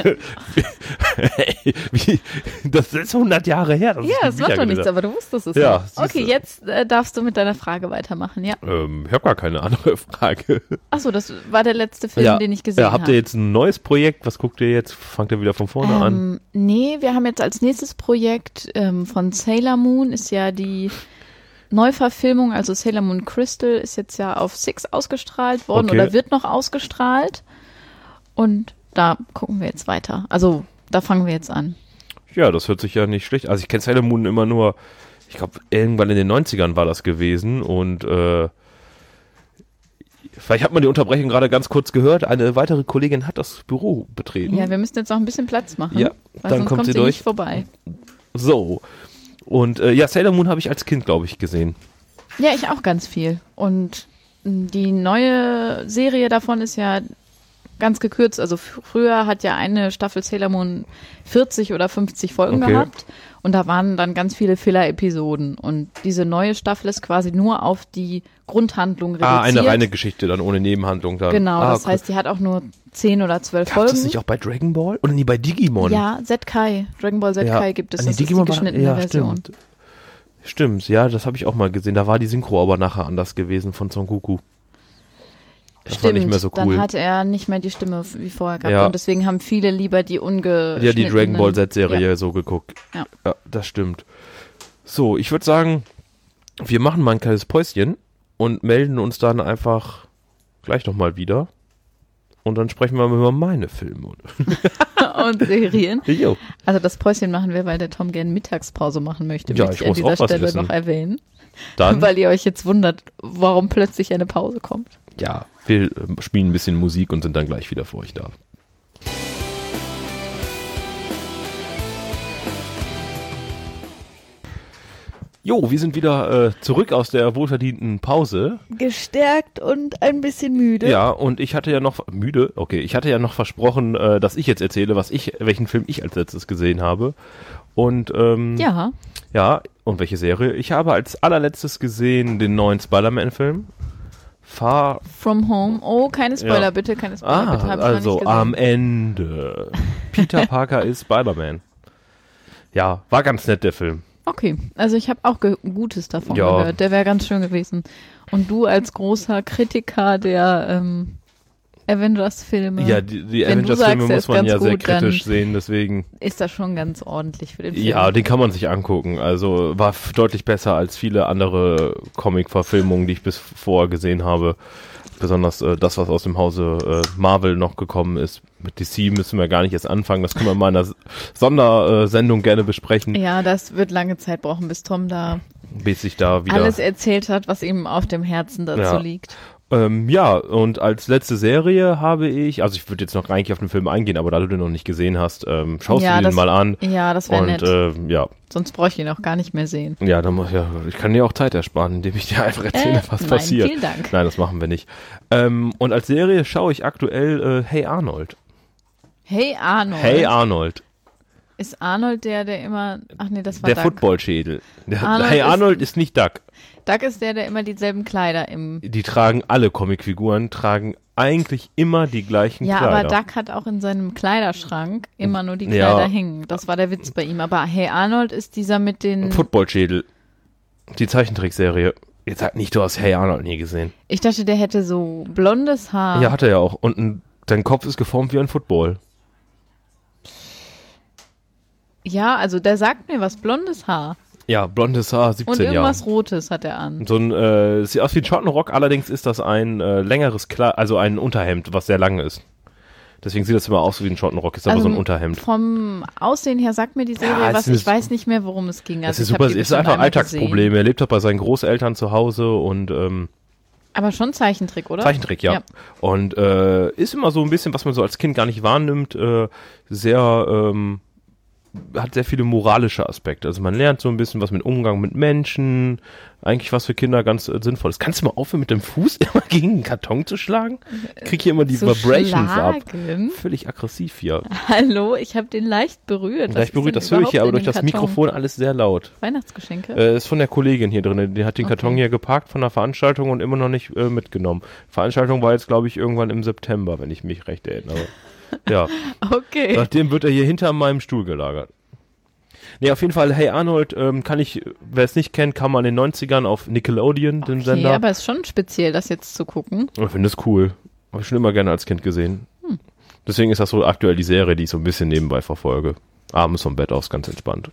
das ist 100 Jahre her. Dass Ja, ich es die macht Bücher doch nichts, gelesen aber du wusstest es Ja, ja. siehste. Okay, jetzt darfst du mit deiner Frage weitermachen, ja. habe. Ich habe gar keine andere Frage. Achso, das war der letzte Film, den ich gesehen habe. Habt ihr jetzt ein neues Projekt? Was guckt ihr jetzt? Fangt ihr wieder von vorne an? Nee, wir haben jetzt als nächstes Projekt von Sailor Moon, ist ja die Neuverfilmung, also Sailor Moon Crystal ist jetzt ja auf Six ausgestrahlt worden Okay. oder wird noch ausgestrahlt. Und da gucken wir jetzt weiter. Also da fangen wir jetzt an. Ja, das hört sich ja nicht schlecht. Also ich kenne Sailor Moon immer nur, ich glaube, irgendwann in den 90ern war das gewesen und vielleicht hat man die Unterbrechung gerade ganz kurz gehört. Eine weitere Kollegin hat das Büro betreten. Ja, wir müssen jetzt noch ein bisschen Platz machen. Ja, weil dann sonst kommt sie sie durch. nicht vorbei. So. Und ja, Sailor Moon habe ich als Kind, glaube ich, gesehen. Ja, ich auch ganz viel. Und die neue Serie davon ist ja ganz gekürzt. Also früher hat ja eine Staffel Sailor Moon 40 oder 50 Folgen Okay. gehabt. Und da waren dann ganz viele Filler-Episoden. Und diese neue Staffel ist quasi nur auf die Grundhandlung reduziert. Ah, eine reine Geschichte dann ohne Nebenhandlung dann. Genau, das cool. heißt, die hat auch nur 10 oder 12 Gab's Folgen. das nicht auch bei Dragon Ball? Oder nie bei Digimon? Ja, Z-Kai. Dragon Ball Z-Kai gibt es. Ah, nee, Das ist die Digimon war- geschnittene ja, Version. Stimmt, ja, das habe ich auch mal gesehen. Da war die Synchro aber nachher anders gewesen von Son Goku. Das war nicht mehr so cool. Dann hat er nicht mehr die Stimme wie vorher gehabt. Ja. Und deswegen haben viele lieber die ungeschnittenen. Ja, die Dragon Ball Z-Serie Ja. so geguckt. Ja. Ja, das stimmt. So, ich würde sagen, wir machen mal ein kleines Päuschen und melden uns dann einfach gleich nochmal wieder. Und dann sprechen wir mal über meine Filme. Und Serien. Jo. Also das Päuschen machen wir, weil der Tom gerne Mittagspause machen möchte. Ja, möchte ich muss an dieser auch was Stelle essen. noch erwähnen. Dann, Weil ihr euch jetzt wundert, warum plötzlich eine Pause kommt. ja, wir spielen ein bisschen Musik und sind dann gleich wieder für euch da. Jo, wir sind wieder zurück aus der wohlverdienten Pause. Gestärkt und ein bisschen müde. Ja, und ich hatte ja noch, müde, okay, ich hatte ja noch versprochen, dass ich jetzt erzähle, welchen Film ich als letztes gesehen habe. Und, Ja. ja, und welche Serie. Ich habe als allerletztes gesehen den neuen Spider-Man-Film. From Home. Oh, keine Spoiler, Ja. bitte, keine Spoiler, bitte. Hab ich noch Also nicht am gesehen. Ende. Peter Parker ist Spider-Man. Ja, war ganz nett, der Film. Okay, also ich habe auch Gutes davon Ja. gehört. Der wäre ganz schön gewesen. Und du als großer Kritiker der Avengers-Filme, Ja, die Wenn du Avengers-Filme sagst, er muss ist man ganz ja sehr gut, dann kritisch sehen, deswegen. ist das schon ganz ordentlich für den Film. Ja, den kann man sich angucken. Also war deutlich besser als viele andere Comic-Verfilmungen, die ich bis vorher gesehen habe. Besonders das, was aus dem Hause Marvel noch gekommen ist. Mit DC müssen wir gar nicht erst anfangen. Das können wir mal in einer Sondersendung gerne besprechen, Ja, das wird lange Zeit brauchen, bis Tom da bis ich da wieder... alles erzählt hat, was ihm auf dem Herzen dazu Ja. liegt. Ja, und als letzte Serie habe ich, also ich würde jetzt noch eigentlich auf den Film eingehen, aber da du den noch nicht gesehen hast, schaust du den mal an. Ja, das wäre nett. Ja. Sonst bräuchte ich ihn auch gar nicht mehr sehen. Ja, ich kann dir auch Zeit ersparen, indem ich dir einfach erzähle, was passiert. Vielen Dank. Nein, das machen wir nicht. Und als Serie schaue ich aktuell Hey Arnold. Hey Arnold. Hey Arnold. Ist Arnold der immer, ach nee, das war Der Duck. Footballschädel. Arnold Hey Arnold ist nicht Duck. Duck ist der immer dieselben Kleider im... Die tragen alle Comicfiguren, tragen eigentlich immer die gleichen Ja, Kleider. aber Duck hat auch in seinem Kleiderschrank immer nur die Kleider hängen. Das war der Witz bei ihm. Aber Hey Arnold ist dieser mit den... Footballschädel. Die Zeichentrickserie. Jetzt sag nicht, du hast Hey Arnold nie gesehen. Ich dachte, der hätte so blondes Haar. Ja, hat er ja auch. Und dein Kopf ist geformt wie ein Football. Ja, also der sagt mir was, blondes Haar. Ja, blondes Haar, 17 Und Jahre. irgendwas Rotes hat er an. So ein, sieht aus wie ein Schottenrock, allerdings ist das ein längeres Kleid, also ein Unterhemd, was sehr lang ist. Deswegen sieht das immer aus wie ein Schottenrock, ist aber so ein Unterhemd. Vom Aussehen her sagt mir die Serie was, ich weiß nicht mehr, worum es ging. Das Also ist super, es ist einfach ein Alltagsproblem. Er lebt doch bei seinen Großeltern zu Hause und aber schon Zeichentrick, oder? Zeichentrick, ja. Und ist immer so ein bisschen, was man so als Kind gar nicht wahrnimmt, hat sehr viele moralische Aspekte. Also man lernt so ein bisschen was mit Umgang mit Menschen, eigentlich was für Kinder ganz sinnvoll ist. Kannst du mal aufhören, mit dem Fuß immer gegen den Karton zu schlagen? Krieg hier immer die Vibrations ab. Völlig aggressiv hier. Hallo, ich habe den leicht berührt. Leicht berührt, das höre ich hier, aber durch das Mikrofon alles sehr laut. Weihnachtsgeschenke? Ist von der Kollegin hier drin, die hat den Karton hier geparkt von der Veranstaltung und immer noch nicht mitgenommen. Veranstaltung war jetzt, glaube ich, irgendwann im September, wenn ich mich recht erinnere. Ja. Okay. Seitdem wird er hier hinter meinem Stuhl gelagert. Nee, auf jeden Fall, Hey Arnold, wer es nicht kennt, kann man in den 90ern auf Nickelodeon, den Sender. Ja, aber es ist schon speziell, das jetzt zu gucken. Ich finde es cool. Habe ich schon immer gerne als Kind gesehen. Deswegen ist das so aktuell die Serie, die ich so ein bisschen nebenbei verfolge. Abends vom Bett aus, ganz entspannt.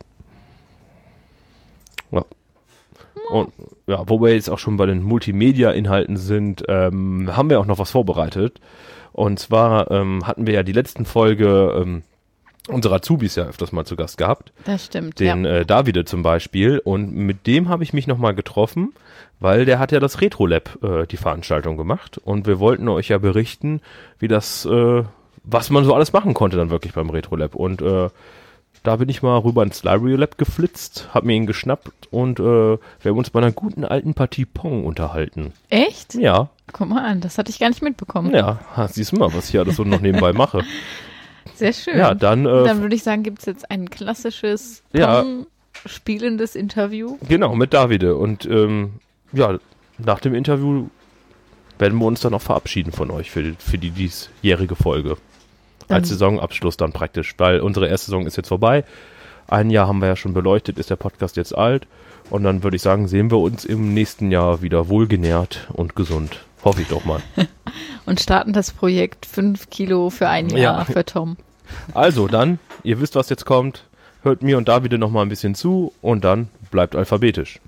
Ja. Und ja, wo wir jetzt auch schon bei den Multimedia-Inhalten sind, haben wir auch noch was vorbereitet. Und zwar hatten wir ja die letzten Folge unsere Azubis ja öfters mal zu Gast gehabt. Das stimmt, Den Davide zum Beispiel. Und mit dem habe ich mich nochmal getroffen, weil der hat ja das Retro-Lab, die Veranstaltung gemacht. Und wir wollten euch ja berichten, wie das, was man so alles machen konnte dann wirklich beim Retro-Lab. Und da bin ich mal rüber ins Library Lab geflitzt, hab mir ihn geschnappt und wir haben uns bei einer guten alten Partie Pong unterhalten. Echt? Ja. Guck mal an, das hatte ich gar nicht mitbekommen. Ja, siehst du mal, was ich alles so noch nebenbei mache. Sehr schön. Ja, dann würde ich sagen, gibt's jetzt ein klassisches Pong-spielendes Interview. Genau, mit Davide. Und nach dem Interview werden wir uns dann auch verabschieden von euch für die diesjährige Folge. Als Saisonabschluss dann praktisch, weil unsere erste Saison ist jetzt vorbei. Ein Jahr haben wir ja schon beleuchtet, ist der Podcast jetzt alt. Und dann würde ich sagen, sehen wir uns im nächsten Jahr wieder wohlgenährt und gesund. Hoffe ich doch mal. Und starten das Projekt 5 Kilo für ein Jahr für Tom. Also dann, ihr wisst, was jetzt kommt. Hört mir und Davide noch mal ein bisschen zu und dann bleibt alphabetisch.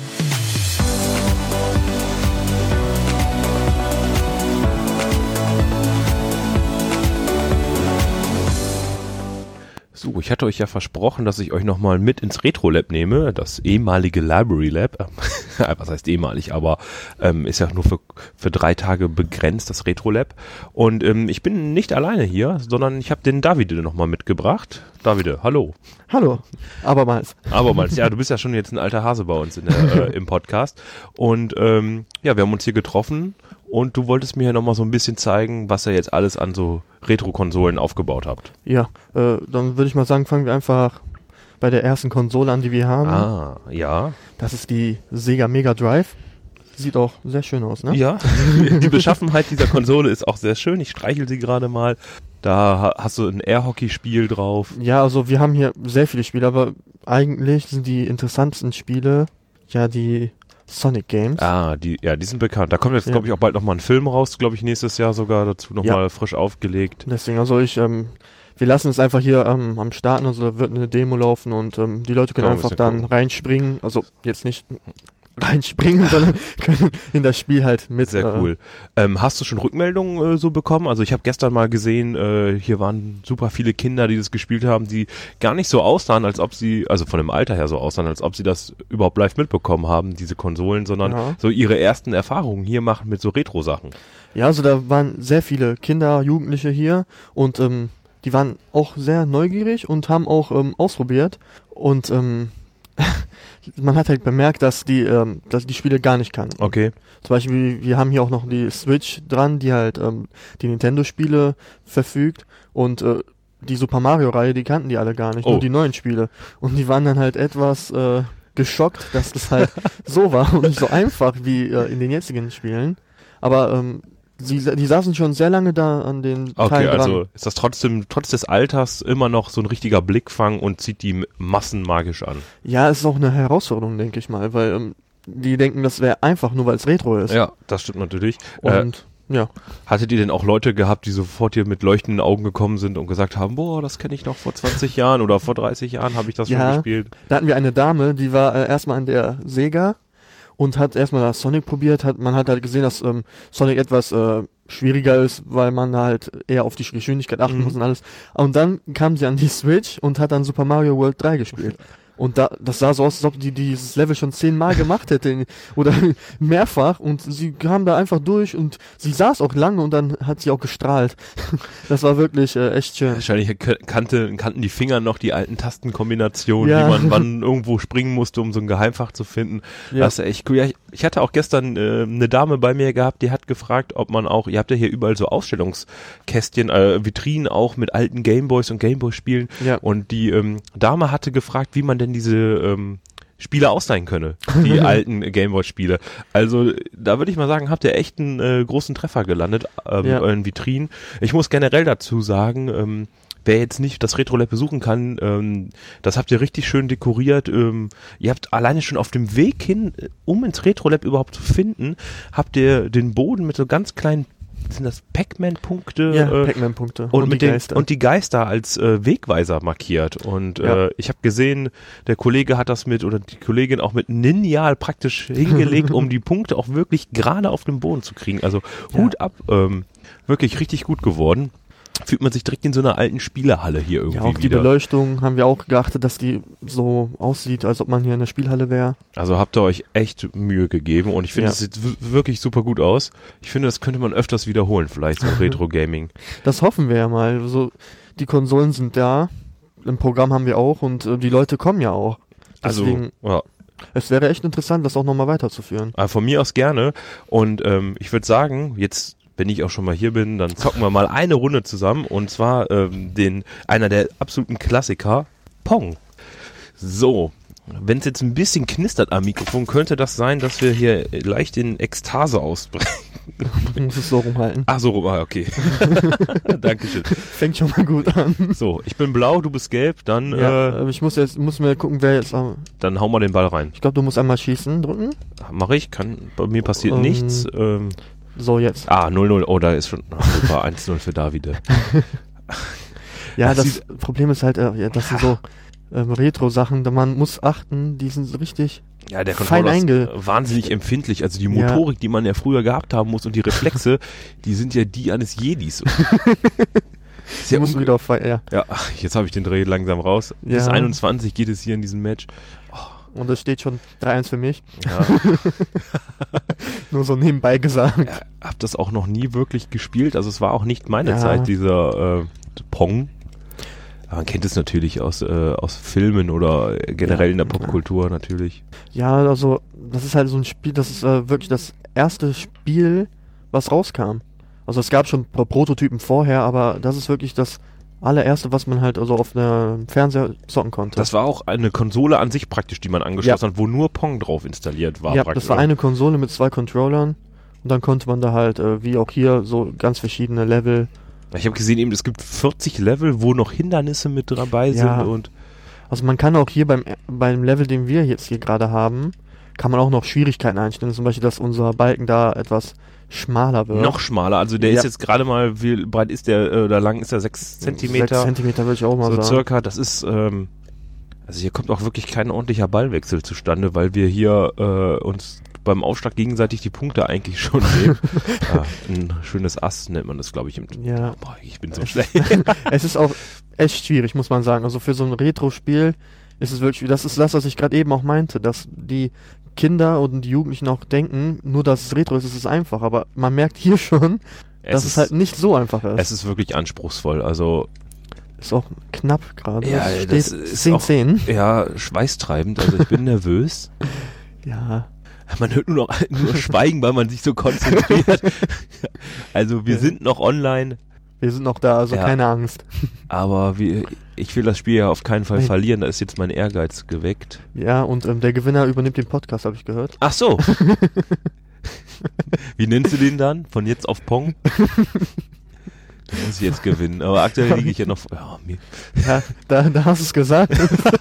So, ich hatte euch ja versprochen, dass ich euch nochmal mit ins Retro Lab nehme, das ehemalige Library Lab. Was heißt ehemalig, aber ist ja nur für 3 Tage begrenzt, das Retro Lab. Und ich bin nicht alleine hier, sondern ich habe den Davide nochmal mitgebracht. Davide, hallo. Hallo, abermals. Abermals, ja, du bist ja schon jetzt ein alter Hase bei uns im Podcast. Und wir haben uns hier getroffen und du wolltest mir ja nochmal so ein bisschen zeigen, was ihr jetzt alles an so Retro-Konsolen aufgebaut habt. Ja, dann würde ich mal sagen, fangen wir einfach bei der ersten Konsole an, die wir haben. Ah, ja. Das ist die Sega Mega Drive. Sieht auch sehr schön aus, ne? Ja, die Beschaffenheit dieser Konsole ist auch sehr schön. Ich streichel sie gerade mal. Da hast du ein Air-Hockey-Spiel drauf. Ja, also wir haben hier sehr viele Spiele, aber eigentlich sind die interessantesten Spiele ja die Sonic Games. Ah, die sind bekannt. Da kommt jetzt, glaube ich, auch bald nochmal ein Film raus, glaube ich, nächstes Jahr sogar dazu nochmal frisch aufgelegt. Deswegen, also wir lassen es einfach hier am Starten, also da wird eine Demo laufen und die Leute können einfach dann reinspringen. Also jetzt nicht reinspringen, sondern können in das Spiel halt mit. Sehr cool. Hast du schon Rückmeldungen so bekommen? Also ich habe gestern mal gesehen, hier waren super viele Kinder, die das gespielt haben, die gar nicht so aussahen, als ob sie, also von dem Alter her so aussahen, als ob sie das überhaupt live mitbekommen haben, diese Konsolen, sondern so ihre ersten Erfahrungen hier machen mit so Retro-Sachen. Ja, also da waren sehr viele Kinder, Jugendliche hier und die waren auch sehr neugierig und haben auch ausprobiert und man hat halt bemerkt, dass die Spiele gar nicht kannten. Okay. Zum Beispiel, wir haben hier auch noch die Switch dran, die halt die Nintendo-Spiele verfügt und die Super Mario-Reihe, die kannten die alle gar nicht, nur die neuen Spiele. Und die waren dann halt etwas geschockt, dass das halt so war und nicht so einfach wie in den jetzigen Spielen. Aber die saßen schon sehr lange da an den Teilen dran. Also ist das trotzdem, trotz des Alters, immer noch so ein richtiger Blickfang und zieht die Massen magisch an? Ja, es ist auch eine Herausforderung, denke ich mal, weil die denken, das wäre einfach, nur weil es Retro ist. Ja, das stimmt natürlich. Und ja. Hattet ihr denn auch Leute gehabt, die sofort hier mit leuchtenden Augen gekommen sind und gesagt haben, boah, das kenne ich noch vor 20 Jahren oder vor 30 Jahren habe ich das schon gespielt? Da hatten wir eine Dame, die war erstmal an der Sega und hat erstmal das Sonic probiert, man hat halt gesehen, dass Sonic etwas schwieriger ist, weil man halt eher auf die Geschwindigkeit achten muss und alles. Und dann kam sie an die Switch und hat dann Super Mario World 3 gespielt. Und das sah so aus, als ob die dieses Level schon 10-mal gemacht hätte oder mehrfach und sie kam da einfach durch und sie saß auch lange und dann hat sie auch gestrahlt. Das war wirklich echt schön. Wahrscheinlich kannten die Finger noch die alten Tastenkombinationen, wie man wann irgendwo springen musste, um so ein Geheimfach zu finden. Ja. Das ist echt cool. Ja, ich hatte auch gestern eine Dame bei mir gehabt, die hat gefragt, ob man auch, ihr habt ja hier überall so Ausstellungskästchen, Vitrinen auch mit alten Gameboys und Gameboy-Spielen. Ja. Und die Dame hatte gefragt, wie man denn diese Spiele ausleihen könne, die alten Gameboy-Spiele. Also da würde ich mal sagen, habt ihr echt einen großen Treffer gelandet mit euren Vitrinen. Ich muss generell dazu sagen, wer jetzt nicht das Retro-Lab besuchen kann, das habt ihr richtig schön dekoriert. Ihr habt alleine schon auf dem Weg hin, um ins Retro-Lab überhaupt zu finden, habt ihr den Boden mit so ganz kleinen, sind das Pac-Man-Punkte? Ja, Pac-Man-Punkte. Und die Geister. Und die Geister als Wegweiser markiert. Und ich habe gesehen, der Kollege hat das oder die Kollegin auch mit Lineal praktisch hingelegt, um die Punkte auch wirklich gerade auf dem Boden zu kriegen. Also Hut ab, wirklich richtig gut geworden. Fühlt man sich direkt in so einer alten Spielehalle hier irgendwie wieder. Ja, auch die Beleuchtung haben wir auch geachtet, dass die so aussieht, als ob man hier in der Spielhalle wäre. Also habt ihr euch echt Mühe gegeben und ich finde, es sieht wirklich super gut aus. Ich finde, das könnte man öfters wiederholen, vielleicht so Retro-Gaming. Das hoffen wir ja mal. Also, die sind da, im Programm haben wir auch und die Leute kommen ja auch. Deswegen, es wäre echt interessant, das auch nochmal weiterzuführen. Von mir aus gerne und ich würde sagen, jetzt wenn ich auch schon mal hier bin, dann zocken wir mal eine Runde zusammen und zwar einer der absoluten Klassiker, Pong. So, wenn es jetzt ein bisschen knistert am Mikrofon, könnte das sein, dass wir hier leicht in Ekstase ausbrechen. Du musst es so rumhalten. Ach so rum, okay. Dankeschön. Fängt schon mal gut an. So, ich bin blau, du bist gelb, dann ich muss mir gucken, wer jetzt dann hau mal den Ball rein. Ich glaube, du musst einmal schießen, drücken. Mach ich, bei mir passiert nichts. So, jetzt. 0-0. Oh, da ist schon super. 1-0 für Davide. Ja, das Problem ist halt, das sind so Retro-Sachen, man muss achten, die sind so richtig der Controller ist wahnsinnig empfindlich. Also die Motorik, die man ja früher gehabt haben muss und die Reflexe, die sind ja die eines Jedis. Ja, muss wieder auf Ja, jetzt habe ich den Dreh langsam raus. Ja. Bis 21 geht es hier in diesem Match. Und es steht schon 3-1 für mich. Ja. Nur so nebenbei gesagt. Ja, hab das auch noch nie wirklich gespielt. Also es war auch nicht meine Zeit, dieser Pong. Aber man kennt es natürlich aus Filmen oder generell in der Popkultur natürlich. Ja, also das ist halt so ein Spiel, das ist wirklich das erste Spiel, was rauskam. Also es gab schon Prototypen vorher, aber das ist wirklich das allererste, was man halt also auf einem Fernseher zocken konnte. Das war auch eine Konsole an sich praktisch, die man angeschlossen hat, wo nur Pong drauf installiert war. Ja, das war eine Konsole mit 2 Controllern und dann konnte man da halt, wie auch hier, so ganz verschiedene Level. Ich habe gesehen, es gibt 40 Level, wo noch Hindernisse mit dabei sind. Und also man kann auch hier beim Level, den wir jetzt hier gerade haben, kann man auch noch Schwierigkeiten einstellen. Zum Beispiel, dass unser Balken da etwas schmaler wird. Noch schmaler, also der ist jetzt gerade mal, wie breit ist der, oder lang ist der 6 Zentimeter? 6 Zentimeter würde ich auch mal sagen. So circa, das ist, Also hier kommt auch wirklich kein ordentlicher Ballwechsel zustande, weil wir hier uns beim Aufschlag gegenseitig die Punkte eigentlich schon nehmen. Ein schönes Ass nennt man das, glaube ich. Ja. Boah, ich bin so schlecht. Es ist auch echt schwierig, muss man sagen. Also für so ein Retro-Spiel ist es wirklich, das ist das, was ich gerade eben auch meinte, dass die Kinder und die Jugendlichen auch denken, nur dass es Retro ist, ist es einfach. Aber man merkt hier schon, dass es halt nicht so einfach ist. Es ist wirklich anspruchsvoll. Also ist auch knapp gerade. ja, Es das steht ist 10-10. ja schweißtreibend. Also ich bin nervös. Ja. Man hört nur Schweigen, weil man sich so konzentriert. Also wir sind noch online, Wir sind noch da, also Ja. keine Angst. aber ich will das Spiel ja auf keinen Fall Nee. verlieren. Da ist jetzt mein Ehrgeiz geweckt. Ja, und der Gewinner übernimmt den Podcast, habe ich gehört. Ach so. Wie nennst du den dann? Von jetzt auf Pong? Da muss ich jetzt gewinnen. Aber aktuell liege ich ja noch. Ja, Ja, da hast du es gesagt.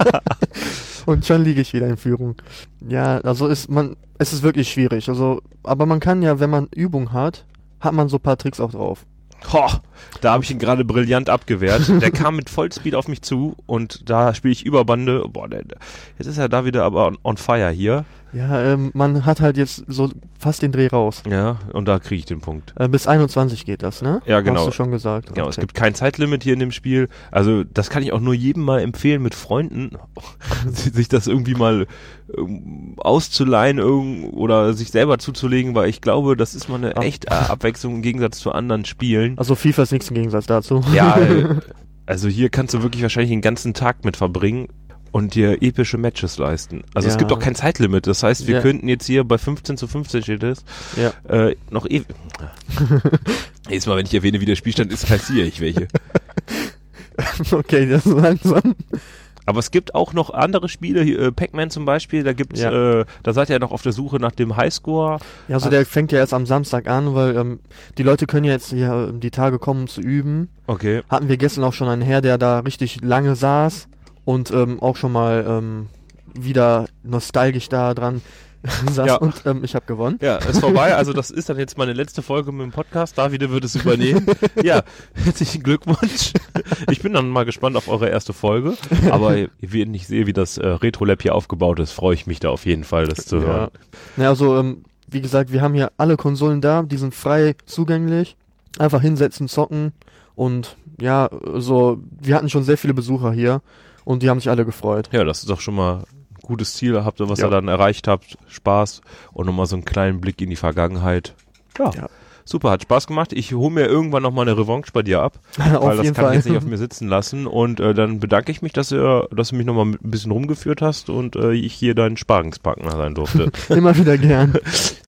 Und schon liege ich wieder in Führung. Ja, also es ist wirklich schwierig. Also, aber man kann ja, wenn man Übung hat man so ein paar Tricks auch drauf. Da habe ich ihn gerade brillant abgewehrt. Der kam mit Vollspeed auf mich zu und da spiele ich Überbande. Boah, jetzt ist er da wieder aber on fire hier. Ja, man hat halt jetzt so fast den Dreh raus. Ja, und da kriege ich den Punkt. Bis 21 geht das, ne? Ja, genau. Hast du schon gesagt. Genau, es Okay. gibt kein Zeitlimit hier in dem Spiel. Also das kann ich auch nur jedem mal empfehlen, mit Freunden sich das irgendwie mal auszuleihen oder sich selber zuzulegen, weil ich glaube, das ist mal eine echte Abwechslung im Gegensatz zu anderen Spielen. Also FIFA ist nichts im Gegensatz dazu. Ja, also hier kannst du wirklich wahrscheinlich den ganzen Tag mit verbringen und dir epische Matches leisten. Also es Ja. gibt auch kein Zeitlimit. Das heißt, wir Ja. könnten jetzt hier bei 15:15 steht es, Ja. noch jedes Mal, wenn ich erwähne, wie der Spielstand ist, kassiere ich welche. Okay, das ist langsam. Aber es gibt auch noch andere Spiele, hier, Pac-Man zum Beispiel, da gibt's, Ja. da seid ihr ja noch auf der Suche nach dem Highscore. Ja, also der fängt ja erst am Samstag an, weil die Leute können ja jetzt hier die Tage kommen, um zu üben. Okay. Hatten wir gestern auch schon einen Herr, der da richtig lange saß und auch schon mal wieder nostalgisch da dran saß Ja. und ich habe gewonnen. Ja, ist vorbei. Also das ist dann jetzt meine letzte Folge mit dem Podcast. Davide wird es übernehmen. Ja, herzlichen Glückwunsch. Ich bin dann mal gespannt auf eure erste Folge. Aber wenn ich sehe, wie das Retro-Lab hier aufgebaut ist, freue ich mich da auf jeden Fall, das zu hören. Ja, also wie gesagt, wir haben hier alle Konsolen da, die sind frei zugänglich. Einfach hinsetzen, zocken und ja, so wir hatten schon sehr viele Besucher hier und die haben sich alle gefreut. Ja, das ist doch schon mal ein gutes Ziel, habt ihr, was Ja. ihr dann erreicht habt. Spaß und nochmal so einen kleinen Blick in die Vergangenheit. Ja. Super, hat Spaß gemacht. Ich hole mir irgendwann nochmal eine Revanche bei dir ab, weil Auf das jeden kann ich Fall. jetzt nicht auf mir sitzen lassen. Und dann bedanke ich mich, dass du mich nochmal ein bisschen rumgeführt hast und ich hier dein Sparingspartner sein durfte. Immer wieder gern.